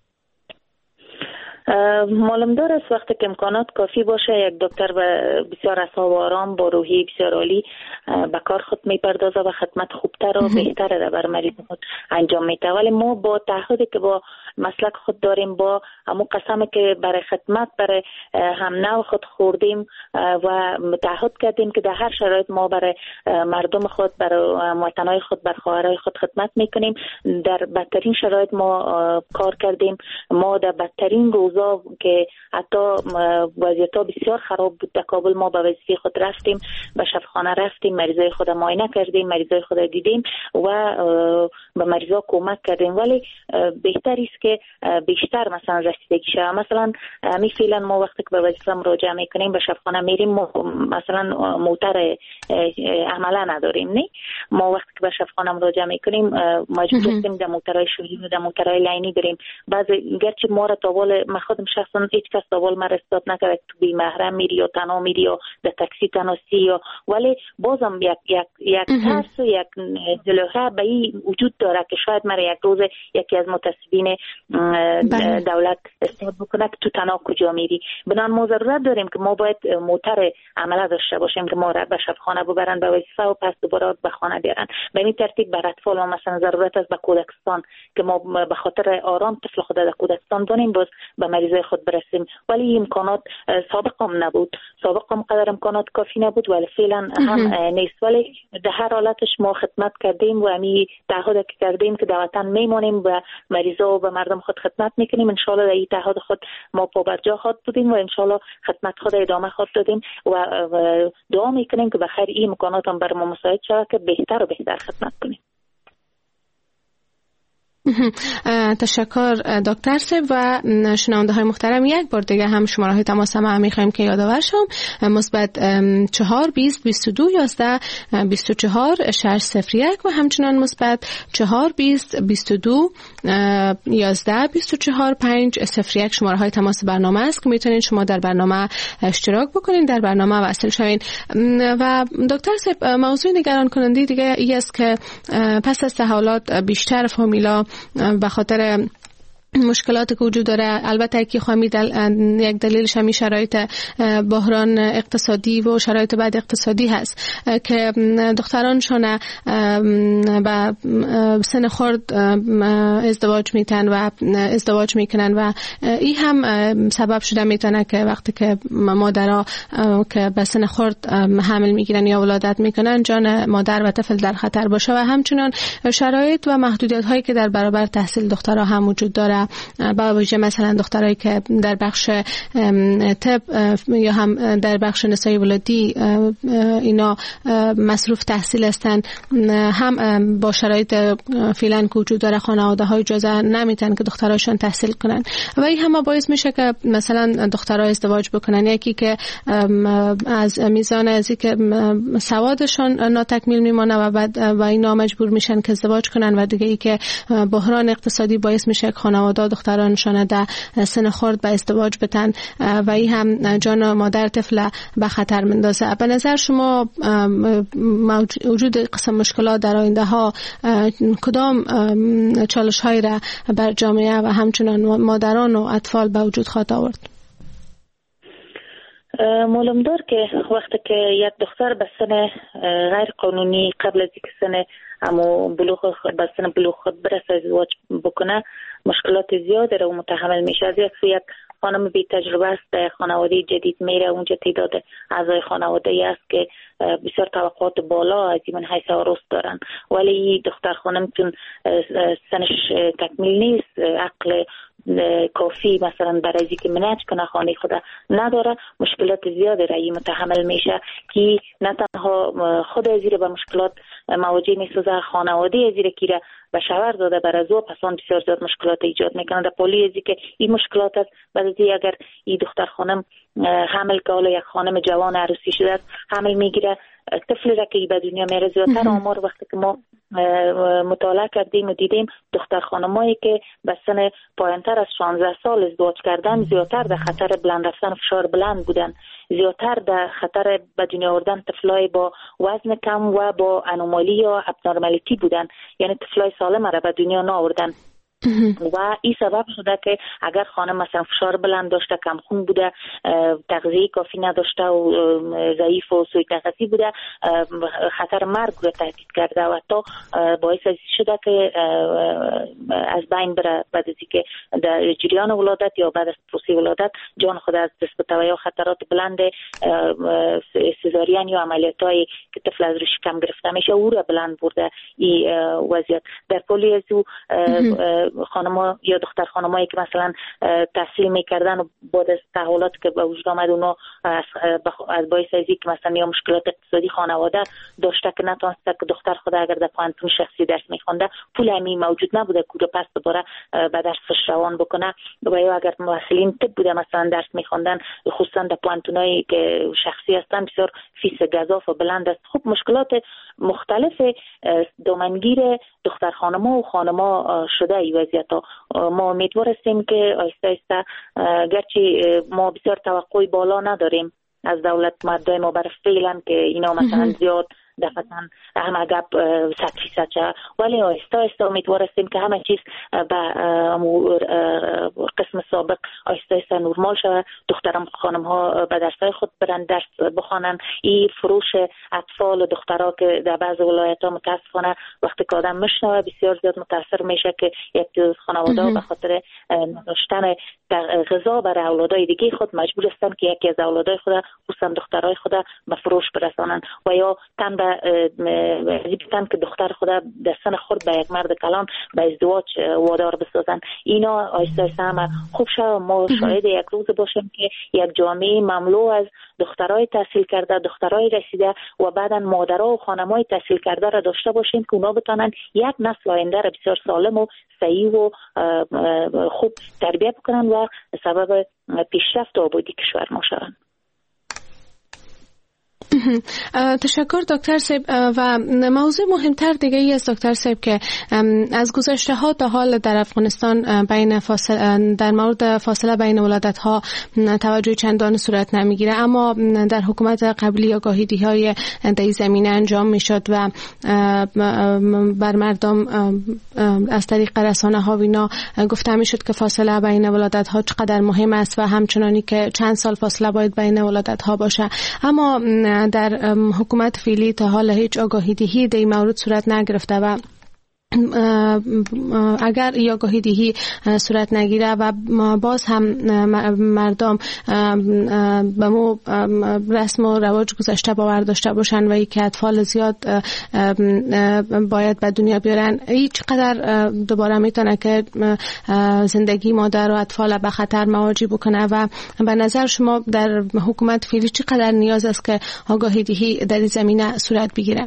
S2: معلوم دار است وقتی که امکانات کافی باشه یک دکتر بسیار اعصاب آرام با روحی بسیار عالی به کار خود میپردازه و خدمت خوبتر و بهتر را بر مریض خود انجام میده. ولی ما با تعهدی که با مسلک خود داریم، با همون قسمی که برای خدمت برای هم نوع خود خوردیم و تعهد کردیم که در هر شرایط ما برای مردم خود، برای وطنای خود، بر خواهرای خود خدمت میکنیم. در بدترین شرایط ما کار کردیم. ما در بدترین روزا که حتی وضعیت‌ها بسیار خراب بود در کابل، ما به وظیفه خود رفتیم، به شفاخانه رفتیم، مریضای خود معاینه کردیم، مریضای خود دیدیم و به مریضا کمک کردیم. ولی بهتر است که بیشتر مثلا رسیدگی شود. مثلا می فعلا ما وقتی که به وظیفه مراجعه میکنیم به شفاخانه میریم، مثلا موتر عملا نداریم، نه ما وقتی که به شفاخانه مراجعه میکنیم مجبور هستیم در موترهای شوری و در موترهای لاینی بریم. بعضی گرچه ما را تاول من خودم شخصا هیچ کس تاول ما رسید نکرد تو بی محرم میری یا تنها میری یا در تاکسی تنها سی یا، ولی بازم یک یک یک ترس و یک جلوه به این وجود داره که شاید مرا یک روز یکی از متعصبین دولت استفاده بکنه که تو تنها کجا میری. بنان ما ضرورت داریم که ما باید موتر عمله داشته باشیم که ما را به شفاخانه ببرن به وظیفه و پس دوباره به خانه بیارن. به این ترتیب بر اطفال ما مثلا ضرورت است به کودکستان که ما به خاطر آرام طفل خود در کودکستان دونیم باز به مریضای خود برسیم. ولی امکانات سابق هم نبود، سابق هم قدر امکانات کافی نبود، ولی فعلا هم نیست. ولی در هر حالتش ما خدمت کردیم و امی تعهد که کردیم که در وطن میمونیم و مریضا و به مردم خود خدمت میکنیم. ان شاء الله در این تعهد خود ما پابرجا خود بودیم و ان شاء الله خدمت خود ادامه خود دادیم و دعا میکنیم که بخیر این امکانات هم بر ما مساعد شود که بهتر و بهتر خدمت کنیم.
S3: تشکر دکتر صاحب و شنونده های محترم. یک بار دیگه هم شماره های تماس ما میخوایم که یادآور شم: مثبت چهار بیست بیست و دو یازده بیست و چهار شش صفر یک و همچنان مثبت چهار بیست بیست و دو یازده بیست و چهار پنج صفر یک شماره های تماس برنامه است که میتونید شما در برنامه اشتراک بکنید، در برنامه وصل شوین. و دکتر صاحب موضوع نگران کننده دیگه ای است که پس از تحولات بیشتر فامیلا به خاطر مشکلاتی که وجود داره، البته که خواهی دل... یک دلیلش همین شرایط بحران اقتصادی و شرایط بعد اقتصادی هست که دخترانشون به سن خرد ازدواج میتن و ازدواج میکنن و این هم سبب شده میتونه که وقتی که مادرها که به سن خرد حمل میگیرن یا ولادت میکنن جان مادر و طفل در خطر باشه. و همچنان شرایط و محدودیت هایی که در برابر تحصیل دخترها هم وجود داره، با وجه مثلا دخترایی که در بخش طب یا هم در بخش نسای ولادی اینا مصروف تحصیل هستند، هم با شرایط فعلا که وجود داره خانواده های اجازه نمیتن که دختراشون تحصیل کنن و این هم باعث میشه که مثلا دخترها ازدواج بکنن. یکی که از میزان ازی که سوادشون ناتکمیل میمونه و بعد و اینا مجبور میشن که ازدواج کنن و دیگه ای که بحران اقتصادی باعث میشه که خانواده دخترانشان در سن خرد به ازدواج بتن و این هم جان مادر طفل به خطر مندازه. به نظر شما وجود قسم مشکلات در آینده ها کدام چالش هایی را بر جامعه و همچنان مادران و اطفال به وجود خواهد آورد؟
S2: معلوم دار که وقتی که یک دختر به سن غیر قانونی قبل از اینکه سن اما بلوغ به سن بلوغ خود برسه ازدواج بکنه، مشکلات زیاده رو متحمل میشه. از یک یک خانم بی تجربه است در خانواده جدید میره، اونجا تعداد اعضای خانواده ای است که بسیار توقعات بالا از این حیث عروس دارن، ولی دختر خانم چون سنش تکمیل نیست، عقل کافی مثلا برای اینکه منیج کنه خانه خود نداره، مشکلات زیادی رایی متحمل میشه که نه تنها خود ازیر به مشکلات مواجه میسازه، خانواده ازیر که به شوهر داده بر از او پسان بسیار زیاد مشکلات ایجاد میکنه. در پولی ازی که این مشکلات است، بعد از اگر این دختر خانم حمل که حالا یک خانم جوان عروسی شده است حمل میگیره، طفلی را که به دنیا میره، زیادتر آمار وقتی که ما مطالعه کردیم و دیدیم دختر خانمایی که به سن پایانتر از شانزده سال ازدواج کردن زیادتر در خطر بلند رفتن فشار بلند بودن، زیادتر در خطر به دنیا آوردن طفلای با وزن کم و با انومالی یا ابنورمالیتی بودن، یعنی طفلای سالم را به دنیا نآوردن. و این سبب شده که اگر خانم مثلا فشار بلند داشته، کم خون بوده، تغذیه کافی نداشته و ضعیف و سوء تغذیه بوده، خطر مرگ رو تهدید کرده و حتی باعث شده که از بین بره بعد از اینکه در جریان ولادت یا بعد از پروسه ولادت جان خود از دست بده یا خطرات بلند سزارین یا عملیاتایی که طفل از روش کم گرفته میشه او را بلند برده. این وضعیت در کلی از خانما یا دختر خانمایی که مثلا تحصیل میکردن و بعد از تحولات که به وجود آمد اونا از, از باعث ازی که مثلا یا مشکلات اقتصادی خانواده داشته که نتونسته که دختر خود اگر در پانتون شخصی درس میخونده پول همی موجود نبوده که پس دوباره به درسش روان بکنه، و یا اگر محصلین طب بوده مثلا درس میخوندن خصوصا در پانتونایی که شخصی هستن بسیار فیس گزاف و بلند است. خب مشکلات مختلف دامنگیر دختر خانما و خانما شده ای وضعیت ها. ما امیدوار هستیم که آیسته آیسته گرچه ما بسیار توقعی بالا نداریم از دولت مردای ما بر فعلا که اینا مثلا زیاد دفتن همه گپ صد فیصد چه، ولی آیسته آیسته امیدوار هستیم که همه چیز به قسم سابق آیسته آیسته نورمال شود، دخترم خانم ها به درسای خود برن درس بخوانن. این فروش اطفال و دخترها که در بعض ولایت ها متاسفانه وقتی که آدم میشنوه بسیار زیاد متاثر میشه که یک خانواده به خاطر نداشتن غذا برای اولادای دیگه خود مجبور هستن که یکی از اولادای خود خصوصا دخترای خود به فروش برسانن و یا تن به بیتن که دختر خود در سن خورد به یک مرد کلان به ازدواج وادار بسازن. اینا آیسته آیسته همه خوب شد. ما شاید یک روز باشیم که یک جامعه مملو از دخترای تحصیل کرده، دخترای رسیده و بعدا مادرها و خانمای تحصیل کرده را داشته باشیم که اونا بتونن یک نسل آینده را بسیار سالم و صحیح و خوب تربیت بکنن و سبب پیشرفت و آبادی کشور ما شوند.
S3: تشکر دکتر صاحب. و موضوع مهمتر دیگه ای است دکتر صاحب که از گذشته ها تا حال در افغانستان بین فاصله در مورد فاصله بین ولادت ها توجه چندان صورت نمیگیره، اما در حکومت قبلی آگاهی های در زمینه انجام میشد و بر مردم از طریق رسانه ها وینا گفته میشد که فاصله بین ولادت ها چقدر مهم است و همچنانی که چند سال فاصله باید بین ولادت ها باشه. اما در حکومت فعلی تا حال هیچ آگاهی دهی در این مورد صورت نگرفته و اگر یا آگاهی دهی صورت نگیره و باز هم مردم به مو رسم و رواج گذشته باور داشته باشن و ای که اطفال زیاد باید به دنیا بیارن، ای چقدر دوباره میتونه که زندگی مادر و اطفال به خطر مواجه بکنه و به نظر شما در حکومت فعلی چقدر نیاز است که آگاهی دهی در این زمینه صورت بگیره؟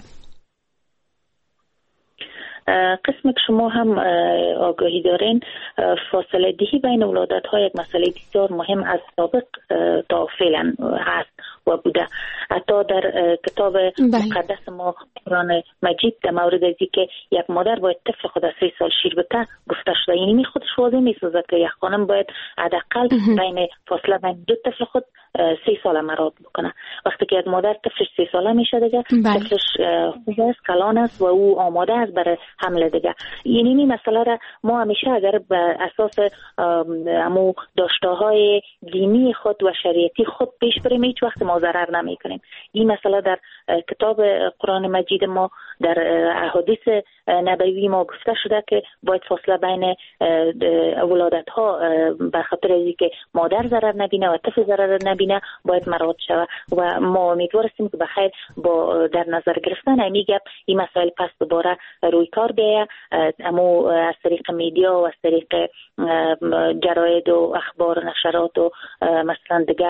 S2: قسم که شما هم آگاهی دارین، فاصله دهی بین ولادت ها یک مسئله بسیار مهم از سابق تا فعلا هست و بوده. حتی در کتاب مقدس ما قرآن مجید در مورد ازی که یک مادر باید طفل خود سه سال شیر بده گفته شده، یعنی خودش واضح میسازه که یک خانم باید حداقل بین فاصله بین دو طفل خود سه سال مراد بکنه. وقتی که یک مادر طفلش سه ساله میشه دیگه طفلش خوب است، کلان است و او آماده است برای حمل دیگه. یعنی این مسئله را ما همیشه اگر به اساس امو داشته‌های دینی خود و شریعتی خود پیش بریم هیچ وقت ما ضرر نمی کنیم. این مسئله در کتاب قرآن مجید ما در احادیث نبوی ما گفته شده که باید فاصله بین ولادت ها به خاطر اینکه مادر ضرر نبینه و طفل ضرر نبینه مبینه باید مراعات شود و ما امیدواریم که بخیر با در نظر گرفتن همین گپ این مسائل پس دوباره روی کار بیاید، اما از طریق میدیا و از طریق جراید و اخبار و نشرات و مثلا دیگه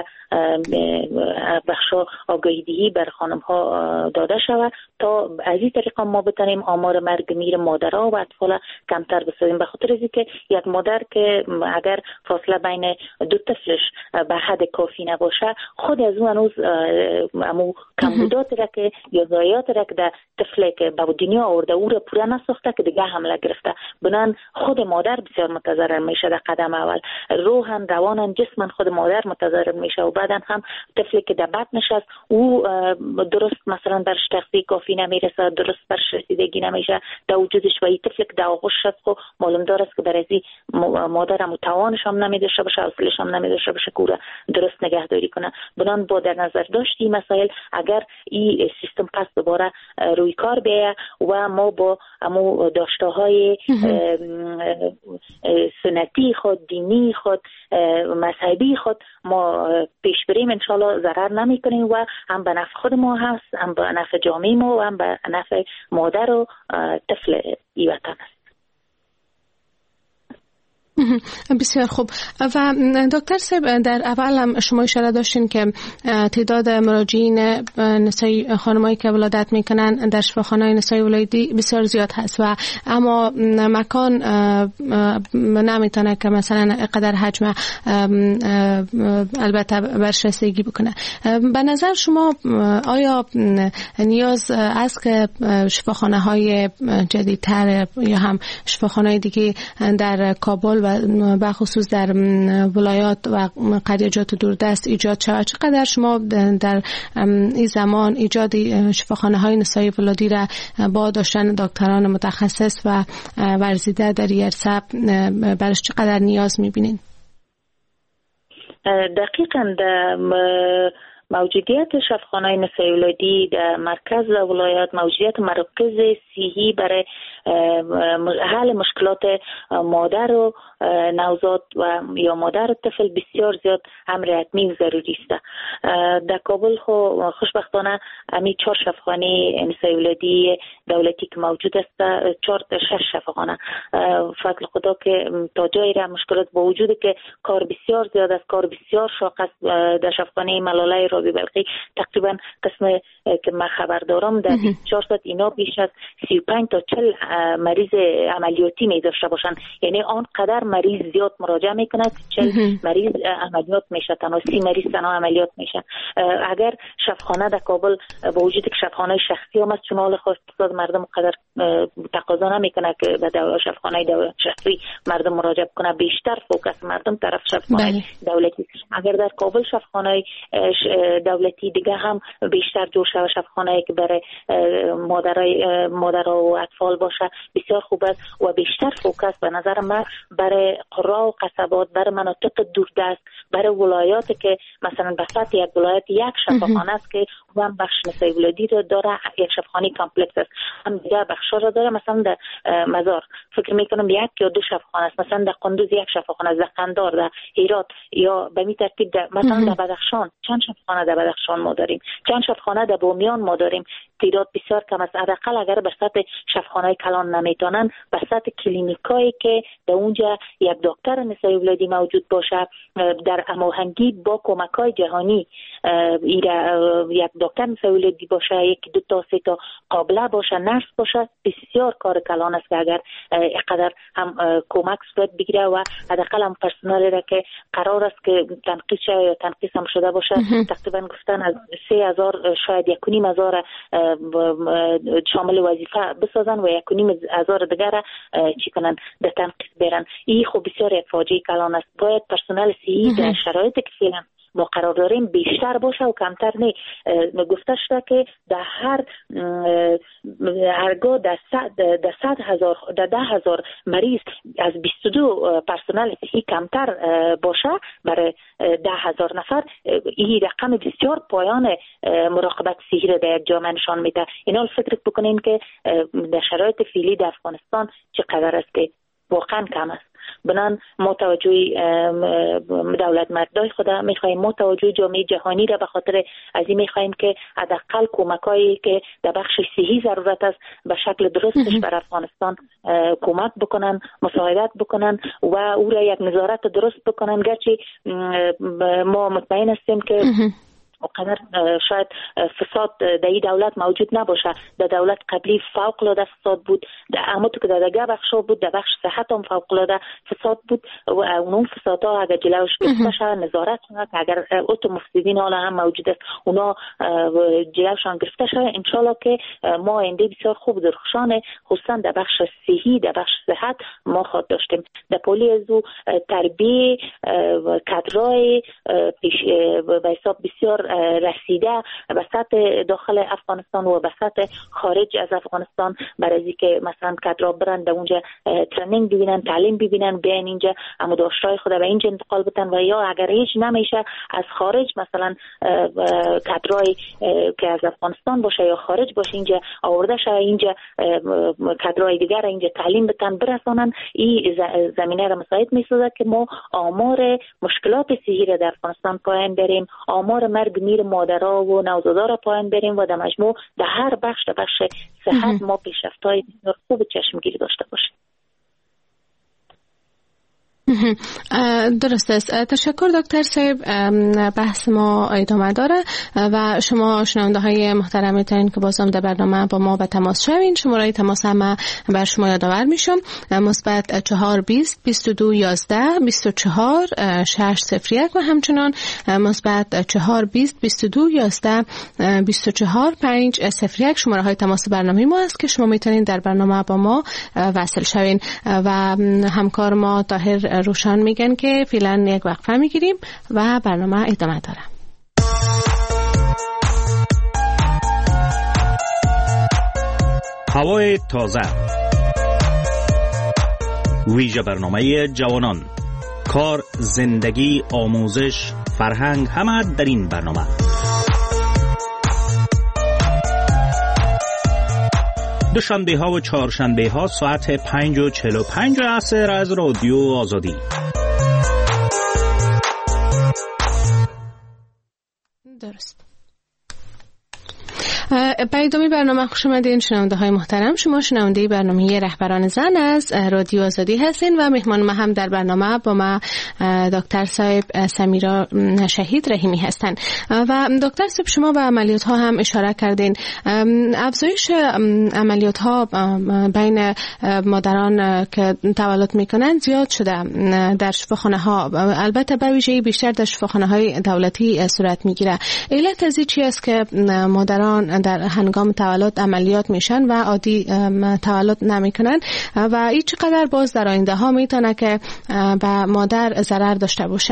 S2: بخشا آگاهی دهی بر خانم ها داده شود تا از این طریق ما بتونیم آمار مرگ میر مادرها و اطفال کمتر بسازیم. به خاطر اینکه یک مادر که اگر فاصله بین دو طفلش به حد کافی نباشه، خود از اون هنوز امو کمبودات را که یا ضایعات را که در طفلی که به دنیا آورده او را پوره نساخته که دیگه حمله گرفته، بنان خود مادر بسیار متضرر میشه در قدم اول، روحن روانن جسمن خود مادر متضرر میشه و بعدن هم طفلی که در بطنش است او درست مثلا برش تغذیه کافی نمیرسه، درست برش رسیدگی نمیشه در وجودش و این طفلی که در آغوش است خب معلوم داره که برای مادر متوانش هم نمیداشته باشه، حوصله‌اش هم نمیداشته باشه که درست نگهداری کنه. بنان با در نظر داشت این مسائل اگر این سیستم پس دوباره روی کار بیاید و ما با امو داشته‌های سنتی خود، دینی خود، مذهبی خود ما پیش بریم، انشالله ضرر نمی کنیم و هم به نفع خود ما هست، هم به نفع جامعه ما و هم به نفع مادر و طفل ای وطن است.
S3: بسیار خوب. و دکتر صاحب در اول هم شما اشاره داشتین که تعداد مراجعین نسایی خانمایی که ولادت میکنن در شفاخانه‌های نسایی ولادتی بسیار زیاد هست و اما مکان نمیتونه که مثلا قدر حجم البته برش رسیدگی بکنه. به نظر شما آیا نیاز است که شفاخانه‌های جدیدتر یا هم شفاخانه‌های دیگه در کابل و به خصوص در ولایات و قریجات دوردست ایجاد شود؟ چقدر شما در این زمان ایجاد شفاخانه‌های نسایی ولادی را با داشتن دکتران متخصص و ورزیده در این عرصه برش چقدر نیاز می‌بینین؟
S2: دقیقاً در موجودیت شفاخانه‌های نسایی ولادی در مرکز ولایات، موجودیت مراکز صحی برای حل مشکلات مادر و نوزاد و یا مادر و طفل بسیار زیاد امر حتمی و ضروری است. در کابل خو خوشبختانه امی چهار شفاخانه نسایی ولادی دولتی که موجود است، چهار تا شش شفاخانه فضل خدا که تا جایی را مشکلات با وجود که کار بسیار زیاد است، کار بسیار شاق است. در شفاخانه ملاله رابی بلخی تقریبا قسم که من خبر دارم در بیست و چهار ساعت اینا بیش از سی و پنج تا چهل مریض عملیاتی می داشته باشن، یعنی آن قدر مریض زیاد مراجعه میکنه که چهل مریض عملیات میشه، تنها سی مریض تنها عملیات میشه. اگر شفاخانه در کابل با وجود که شفاخانه شخصی هم است، چون حال خاص مردم قدر تقاضا نمیکنه که به شفاخانه شخصی مردم مراجعه کنه، بیشتر فوکس مردم طرف شفاخانه دولتی. اگر در کابل شفاخانه دولتی دیگه هم بیشتر جور شود، شفاخانه‌ای که برای مادرای مادرها و اطفال باشه بسیار خوب است و بیشتر فوکس به نظر من برای قرا و قصبات، برای مناطق دوردست، برای ولایاتی که مثلا به سطح یک ولایت یک شفاخانه است که هم بخش نسایی ولادی رو داره، یک شفاخانه کامپلکس است، هم دیگه بخشا رو داره. مثلا در مزار فکر میکنم یک یا دو شفاخانه است، مثلا در قندوز یک شفاخانه است، در قندار، در هرات یا به می ترتیب در مثلا در بدخشان چند شفاخانه در بدخشان ما داریم، چند شفاخانه در بامیان ما داریم. تعداد بسیار کم است. حداقل اگر به سطح شفاخانه کلان نمیتونن، به سطح کلینیکایی که در اونجا یک دکتر نسایی ولادی موجود باشه، در هماهنگی با کمک‌های جهانی یک دکتر نسایی ولادی باشه، یک دو تا سه تا قابله باشه، نرس باشه، بسیار کار کلان است که اگر اینقدر هم کمک صورت بگیره و حداقل هم پرسنلی را که قرار است که تنقیص یا تنقیص هم شده باشه، تقریبا گفتن از سه هزار شاید یک و نیم هزار شامل وظیفه بسازن و یک و نیم هزار دیگر چی کنن در تنقیص برن. این خب بسیار یک فاجعه کلان است. باید پرسنل صحی در شرایطی که فعلا ما قرار داریم بیشتر باشه و کمتر نه. گفته شده که در هر هرگاه در صد در صد هزار در ده هزار مریض از بیست و دو پرسنل صحی کمتر باشه برای ده هزار نفر، این رقم بسیار پایان مراقبت صحی را در یک جامعه نشان میده. اینا فکر بکنین که در شرایط فعلی در افغانستان چقدر است که واقعا کم است. بنان ما توجه دولت مردای خود میخوایم، ما توجه جامعه جهانی را به خاطر از این میخوایم که حداقل کمکایی که در بخش صحی ضرورت است به شکل درستش بر افغانستان کمک بکنن، مساعدت بکنن و او را یک نظارت درست بکنن. گرچه ما مطمئن هستیم که وقدر شاید فساد در این دولت موجود نباشه. در دولت قبلی فوق العاده فساد بود، در اما تو که در دیگه بخشا بود، در بخش صحت هم فوق العاده فساد بود و اون فسادها اگر جلوش گرفته شه، نظارت کنه که اگر اتو مفسدین حالا هم موجود است اونا جلوشان گرفته شه، ان شاء الله که ما آینده بسیار خوب درخشانه خصوصا در بخش صحی، در بخش صحت ما خود داشتیم. در پولی از او تربیه کادرای پیش به حساب بسیار رسیده به سطح داخل افغانستان و به سطح خارج از افغانستان، برای اینکه مثلا کادرها برن در اونجا ترنینگ ببینن، تعلیم ببینن، بیان اینجا اما داشتای خود به اینجا انتقال بدن و یا اگر هیچ نمیشه از خارج مثلا کادرای که از افغانستان باشه یا خارج باشه اینجا آورده شه، اینجا کادرای دیگر اینجا تعلیم بدن برسانن. این زمینه را مساعد میسازه که ما آمار مشکلات صحی را در افغانستان پایین بریم، آمار مرگ میر مادرها و نوزادا را پایین بریم و در مجموع در هر بخش در بخش صحت ما پیشرفت‌های بسیار خوب چشمگیری داشته باشیم.
S3: درست است. تشکر دکتر صاحب. بحث ما ادامه داره و شما شنونده های محترم میتونید که بازم در برنامه با ما به تماس شوین. شماره تماس هم بر شما یادآور میشم: مثبت چهار بیست بیست و دو یازده بیست و چهار شش صفر یک و همچنان مثبت چهار بیست بیست و دو یازده بیست و چهار پنج صفر یک شماره های تماس برنامه ما است که شما میتونید در برنامه با ما وصل شوین و همکار ما طاهر روشان میگن که فعلا یک وقفه میگیریم و برنامه ادامه داره.
S5: هوای تازه، ویژه برنامه جوانان، کار، زندگی، آموزش، فرهنگ، همه در این برنامه. دوشنبه ها و چهارشنبه ها ساعت پنج و چهل و پنج عصر از رادیو آزادی.
S3: درست. به ادامه برنامه خوش آمدین شنونده های محترم. شما شنونده برنامه رهبران زن از رادیو آزادی هستین و مهمان ما هم در برنامه با ما دکتر صاحب سمیرا شهید رحیمی هستند. و دکتر صاحب شما به عملیات ها هم اشاره کردین. افزایش عملیات ها بین مادران که تولد میکنن زیاد شده در شفاخانه ها، البته به ویژه بیشتر در شفاخانه های دولتی صورت میگیره. علت از این چی است که مادران در هنگام تولد عملیات میشن و عادی تولد نمیکنن و این چقدر باز در آینده ها میتونه که به مادر ضرر داشته باشه؟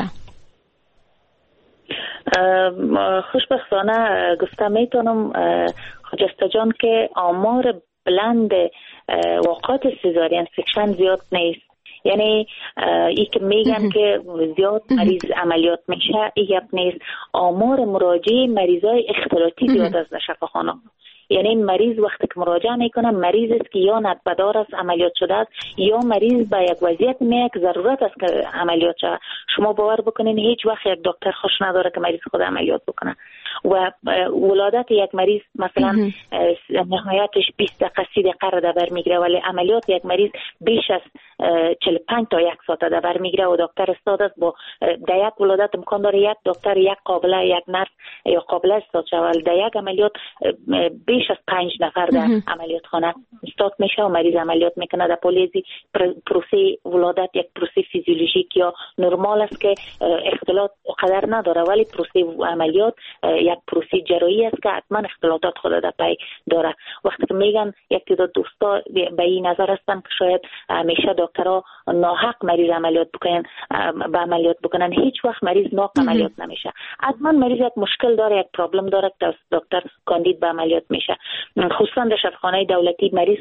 S2: خوشبختانه گفته میتونم خجسته جان که آمار بلند واقعات سیزارین سکشن زیاد نیست. یعنی ای که میگن که زیاد مریض عملیات میشه ای گپ نیست. آمار مراجعه مریضای اختلاطی زیاد از شفاخانه. یعنی مریض وقتی که مراجعه میکنه مریض است که یا ندبدار است عملیات شده است یا مریض به یک وضعیت میاد که ضرورت است که عملیات شود. شما باور بکنین هیچ وقت یک دکتر خوش نداره که مریض خود عملیات بکنه و ولادت یک مریض مثلا نهایتش بیست دقیقه سی دقیقه را در بر میگیره، ولی عملیات یک مریض بیش از چهل و پنج تا یک ساعت در بر میگیره و دکتر استاد است با در یک ولادت امکان داره یک دکتر یک قابله یک نرس یا قابله استاد شود. در یک عملیات بیش از پنج نفر در عملیات خانه استاد میشه و مریض عملیات میکنه. در پولیزی پروسه ولادت یک پروسه فیزیولوژیک یا نرمال است که اختلاط قدر نداره، ولی پروسه عملیات یک پروسه جراحی است که حتما اختلاطات خود در پی داره. وقتی که میگن یک تعداد دوستا به این نظر هستن که شاید همیشه دکترها ناحق مریض عملیات بکنن به عملیات بکنن، هیچ وقت مریض ناحق عملیات نمیشه. حتما مریض یک مشکل داره، یک پرابلم داره که دکتر کاندید به عملیات میشه. خصوصا در شفاخانه دولتی مریض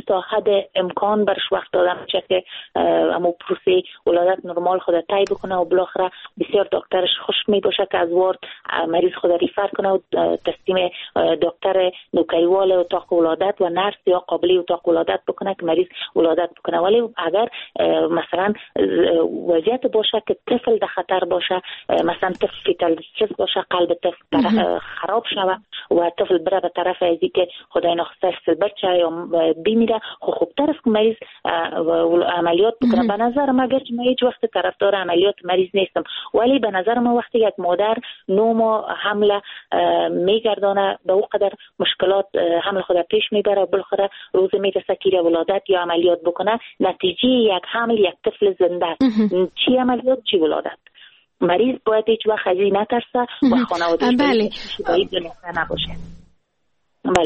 S2: تا حد امکان برش وقت داده میشه که امو پروسه ولادت نرمال خود طی بکنه و بالاخره بسیار دکترش خوش می باشه که از وارد مریض خود ریفر کنه و تسلیم دکتر نوکریوال اتاق ولادت و نرس یا قابلی اتاق ولادت بکنه که مریض ولادت بکنه. ولی اگر مثلا وضعیت باشه که طفل در خطر باشه، مثلا طفل فیتال دیسترس باشه، قلب طفل خراب شوه و طفل بره به طرف ازی که خدای نخواسته سلبت یا بمیره، خب خوبتر است که مریض عملیات بکنه. به نظر من اگرچه من هیچ وقت طرفدار عملیات مریض نیستم، ولی به نظر من وقتی یک مادر نو ماه حمله میگردانه به او قدر مشکلات حمل خود پیش میبره، بالاخره روز میرسه که ولادت یا عملیات بکنه، نتیجه یک حمل یک طفل زنده است. چی عملیات چی ولادت. مریض باید هیچ وقت از این نترسه و خانواده‌اش باید دونسته نباشه. بله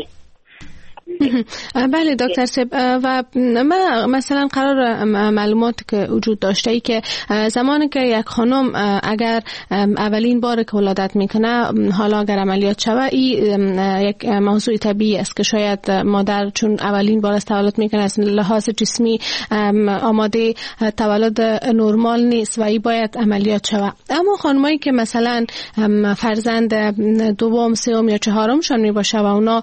S3: بله دکتر سب، و ما مثلا قرار معلومات که وجود داشته ای که زمانی که یک خانم اگر اولین بار که ولادت میکنه، حالا اگر عملیات شوه، این یک موضوع طبیعی است که شاید مادر چون اولین بار است تولد میکنه از لحاظ جسمی آماده تولد نرمال نیست و این باید عملیات شوه. اما خانمایی که مثلا فرزند دوم، سوم یا چهارمشان میباشه و اونا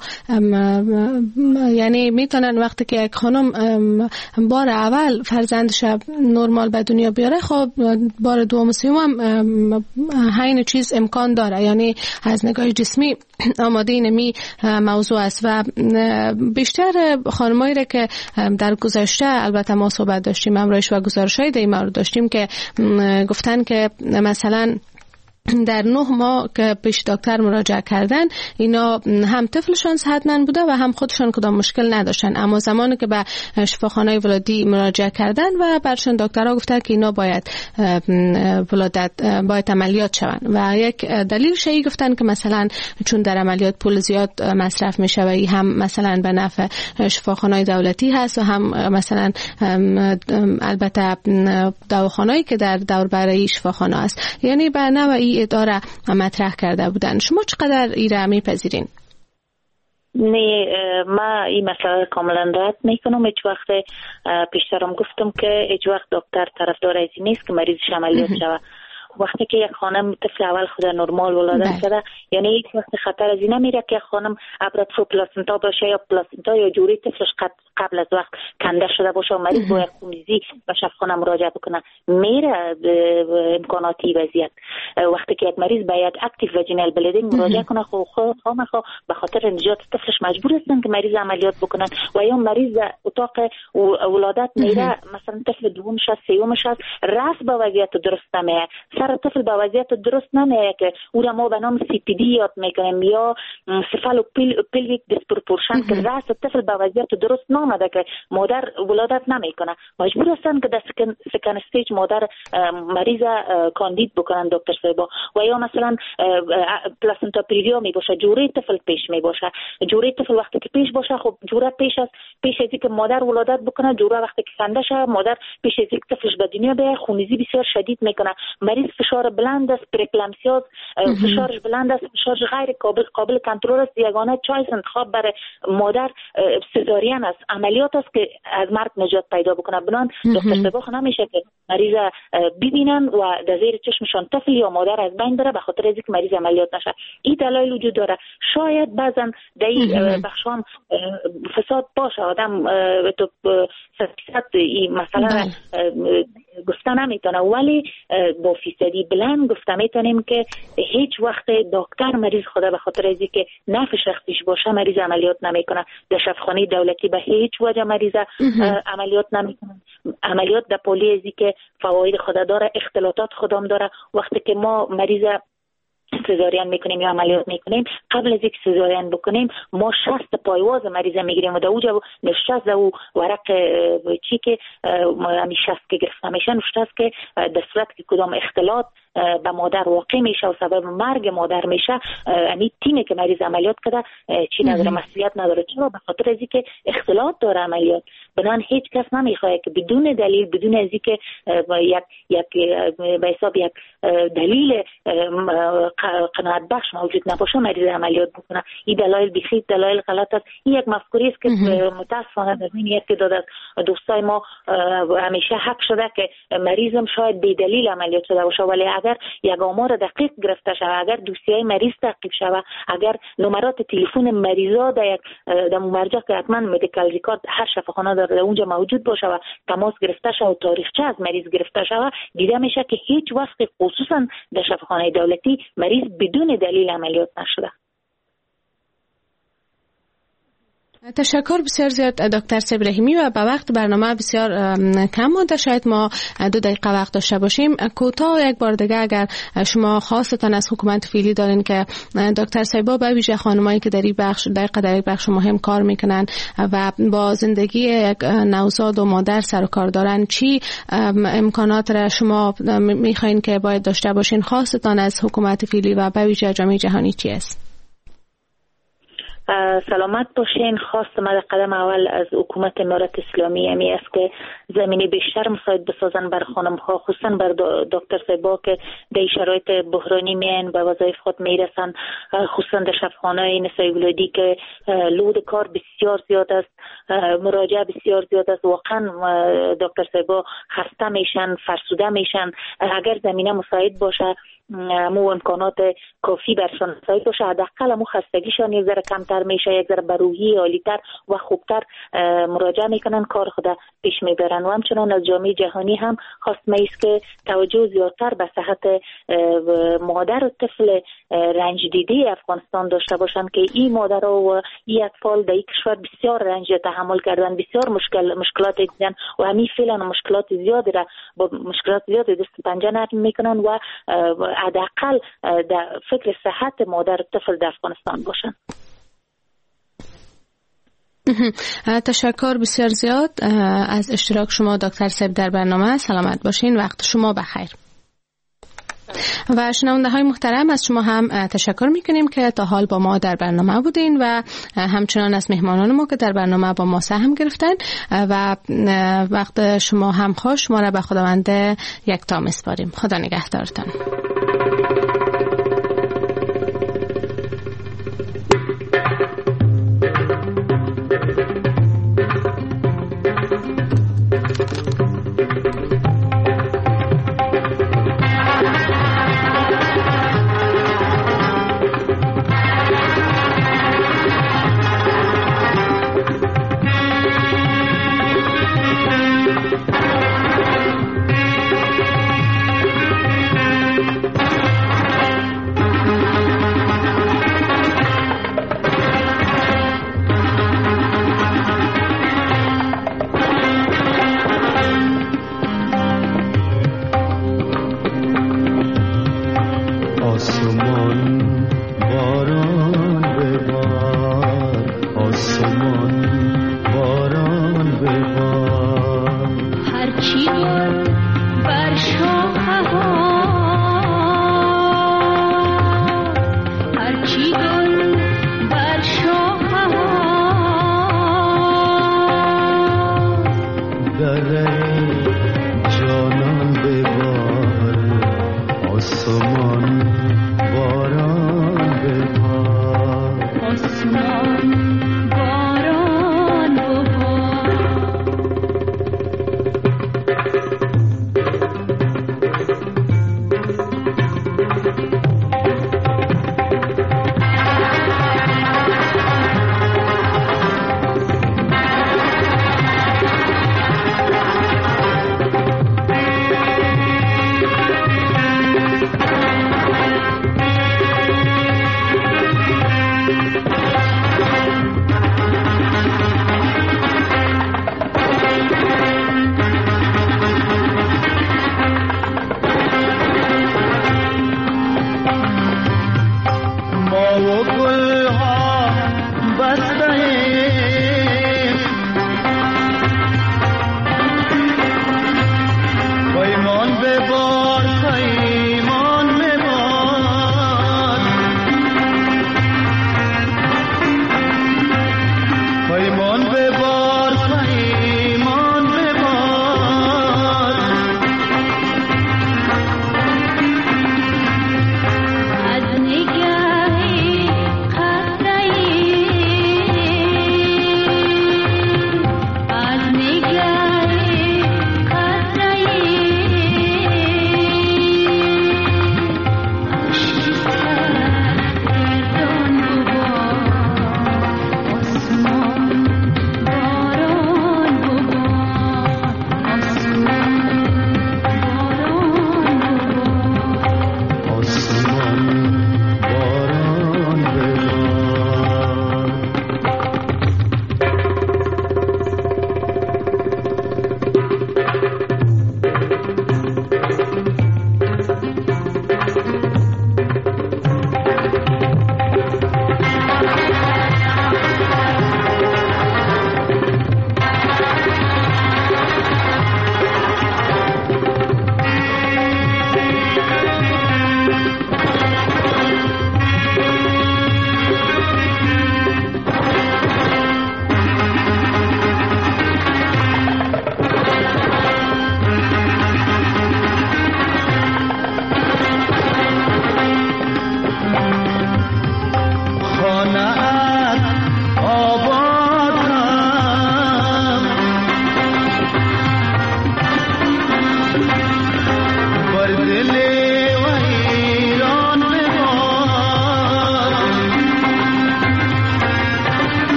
S3: یعنی میتونن وقتی که یک خانم بار اول فرزندش نرمال به دنیا بیاره، خب بار دوم و سوم هم همین چیز امکان داره، یعنی از نگاه جسمی آماده اینمی موضوع است. و بیشتر خانمایی را که در گذشته البته ما صحبت داشتیم امروز و گزارش‌های در این مورد داشتیم که گفتن که مثلا در نه ماه که پیش دکتر مراجعه کردن، اینا هم طفلشان صحتمند بوده و هم خودشان کدام مشکل نداشتن، اما زمانی که به شفاخانه ولادی مراجعه کردن و برشان دکترها گفتن که اینا باید ولادت باید عملیات شون. و یک دلیل شایی گفتن که مثلا چون در عملیات پول زیاد مصرف میشه و این هم مثلا به نفع شفاخانه دولتی هست و هم مثلا البته دواخانه‌ای که در دور برای شفاخانه است، یعنی به نوعی اداره مطرح کرده بودن. شما چقدر این را میپذیرین؟
S2: نه، ما این مسئله کاملا رد میکنم. هیچ وقت پیشترم گفتم که هیچ وقت دکتر طرفدار از این نیست که مریضش عملیات شود. وقتی که یک خانم طفل اول خود نرمال ولادت کرده، یعنی هیچ وقت خطر از این نمیره که یک خانم ابراترو پلاسنتا باشه یا پلاسنتا یا جوری طفلش قبل از وقت کنده شده باشه و مریض با یک خونریزی به شفاخانه مراجعه بکنه، میره امکاناتی وضعیت. وقتی که یک مریض باید اکتیو وجینال بلیدینگ مراجعه کنه، خو خو خامخا به خاطر نجات طفلش مجبور هستن که مریض عملیات بکنن و یا مریض اتاق ولادت میره، مثلا طفل دومش است، سومش است، راست به وضعیت درست نمیه، سر طفل به وضعیت درست نمیه که او را ما به نام سی پی دی یاد میکنیم یا سفالو پیلویک دیسپروپورشن که راست طفل به وضعیت درست نامده که مادر ولادت نمیکنه، مجبور هستن که در سکن, سکن استیج مادر مریض کاندید بکنن دکتر صاحبا. و یا مثلا پلاسنتا پریویا می باشه، جوره طفل پیش می باشه. جوره طفل وقتی که پیش باشه، خب جوره پیش است، پیش از اینکه مادر ولادت بکنه، جوره وقتی که کنده شه مادر پیش از اینکه طفلش به دنیا بیاد خونریزی بسیار شدید میکنه، مریض فشار بلند است، پرکلامسیا، فشارش بلند است، فشارش غیر قابل قابل کنترل است. یگانه چایس انتخاب برای مادر سزارین است، عملیات است که از مرگ نجات پیدا بکنه. بنان دکتر صاحب نمیشه که مریض ببینن و در زیر چشمشان طفل یا مادر از بین بره به خاطر اینکه مریض عملیات نشه. این دلایل وجود داره. شاید بعضن در این بخشام فساد باشه، آدم تو صد این مثلا گفته نمیتونه، ولی با فیصدی بلند گفته میتونیم که هیچ وقت دکتر مریض خدا به خاطر از اینکه نفع شخصیش باشه مریض عملیات نمیکنه. در شفاخانه دولتی به هیچ وجه مریض عملیات نمیکنه. عملیات در پولی از اینکه فواید خدا داره، اختلاطات خودم داره. وقتی که ما مریض سزارین میکنیم یا عملیات میکنیم، قبل از اینکه سزارین بکنیم ما شست پایواز مریض میگیریم و در اوجا نشست او ورق چی که همی شست که گرفته میشه نشست که در صورت که کدام اختلاط به مادر واقع میشه و سبب مرگ مادر میشه، یعنی تیمی که مریض عملیات کرده چی نداره، مسئولیت نداره. چرا؟ به خاطر از اینکه اختلاط داره عملیات. بنان هیچ کس نمیخواد که بدون دلیل، بدون از اینکه یک یک به حساب یک دلیل قناعت بخش موجود نباشه مریض عملیات بکنه. این دلایل بخیر دلایل غلط است. این یک مفکوری است که متاسفانه در این یک تعداد از دوستای ما همیشه حق شده که مریضم شاید به دلیل عملیات شده باشه، ولی اگر یک آمار دقیق گرفته شود، اگر دوسیه مریض تعقیب شود، اگر نمرات تلفن مریضا در یک در مرجع که حتما مدیکال ریکارد هر شفاخانه در اونجا موجود باشه و تماس گرفته شود و تاریخچه از مریض گرفته شود، دیده میشه که هیچ وقت خصوصا در شفاخانه دولتی مریض بدون دلیل عملیات نشده.
S3: تشکر بسیار زیاد دکتر صاحب رحیمی و به وقت برنامه بسیار کم مونده، شاید ما دو دقیقه وقت داشته باشیم. کوتاه یک بار دیگه اگر شما خواستتان از حکومت فعلی دارین که دکتر صاحبا به ویژه خانمایی که در این بخش در قدر بخش مهم کار میکنن و با زندگی یک نوزاد و مادر سر و کار دارن، چی امکانات را شما میخواین که باید داشته باشین؟ خواستتان از حکومت فعلی و به ویژه جامعه جهانی چی است؟
S2: سلامت باشین. خواست من قدم اول از حکومت امارت اسلامی امی است که زمینی بیشتر مساعد بسازن بر خانم ها، خصوصا بر دکتر صاحبا که در شرایط بحرانی میان به وظایف خود میرسن، خصوصا در شفاخانه نسای ولادی که لود کار بسیار زیاد است، مراجعه بسیار زیاد است. واقعا دکتر صاحبا خسته میشن، فرسوده میشن. اگر زمینه مساعد باشه، مو امکانات کافی برشان مساعد باشه، حداقل مو خستگیشان یک ذره کمتر میشه، یک ذره بروحی عالی‌تر و خوبتر مراجعه میکنن، کار خود پیش میبرن. و همچنان از جامعه جهانی هم خواست میست که توجه زیادتر به صحت مادر و طفل رنج دیده افغانستان داشته باشن که این مادرها و این اطفال در این کشور بسیار رنج تحمل کردن، بسیار مشکل مشکلات دیدن و همین فعلا مشکلات زیادی را با مشکلات زیادی دست پنجه نرم میکنن و حداقل در فکر صحت مادر و طفل در افغانستان باشن.
S3: تشکر بسیار زیاد از اشتراک شما دکتر صاحب در برنامه. سلامت باشین، وقت شما بخیر. و شنونده های محترم، از شما هم تشکر میکنیم که تا حال با ما در برنامه بودین و همچنان از مهمانان ما که در برنامه با ما سهم گرفتن و وقت شما هم خوش. ما را به خداوند یکتا میسپاریم. خدا نگهدارتان.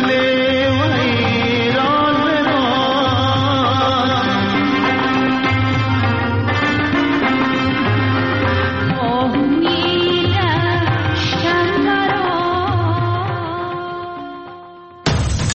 S6: گل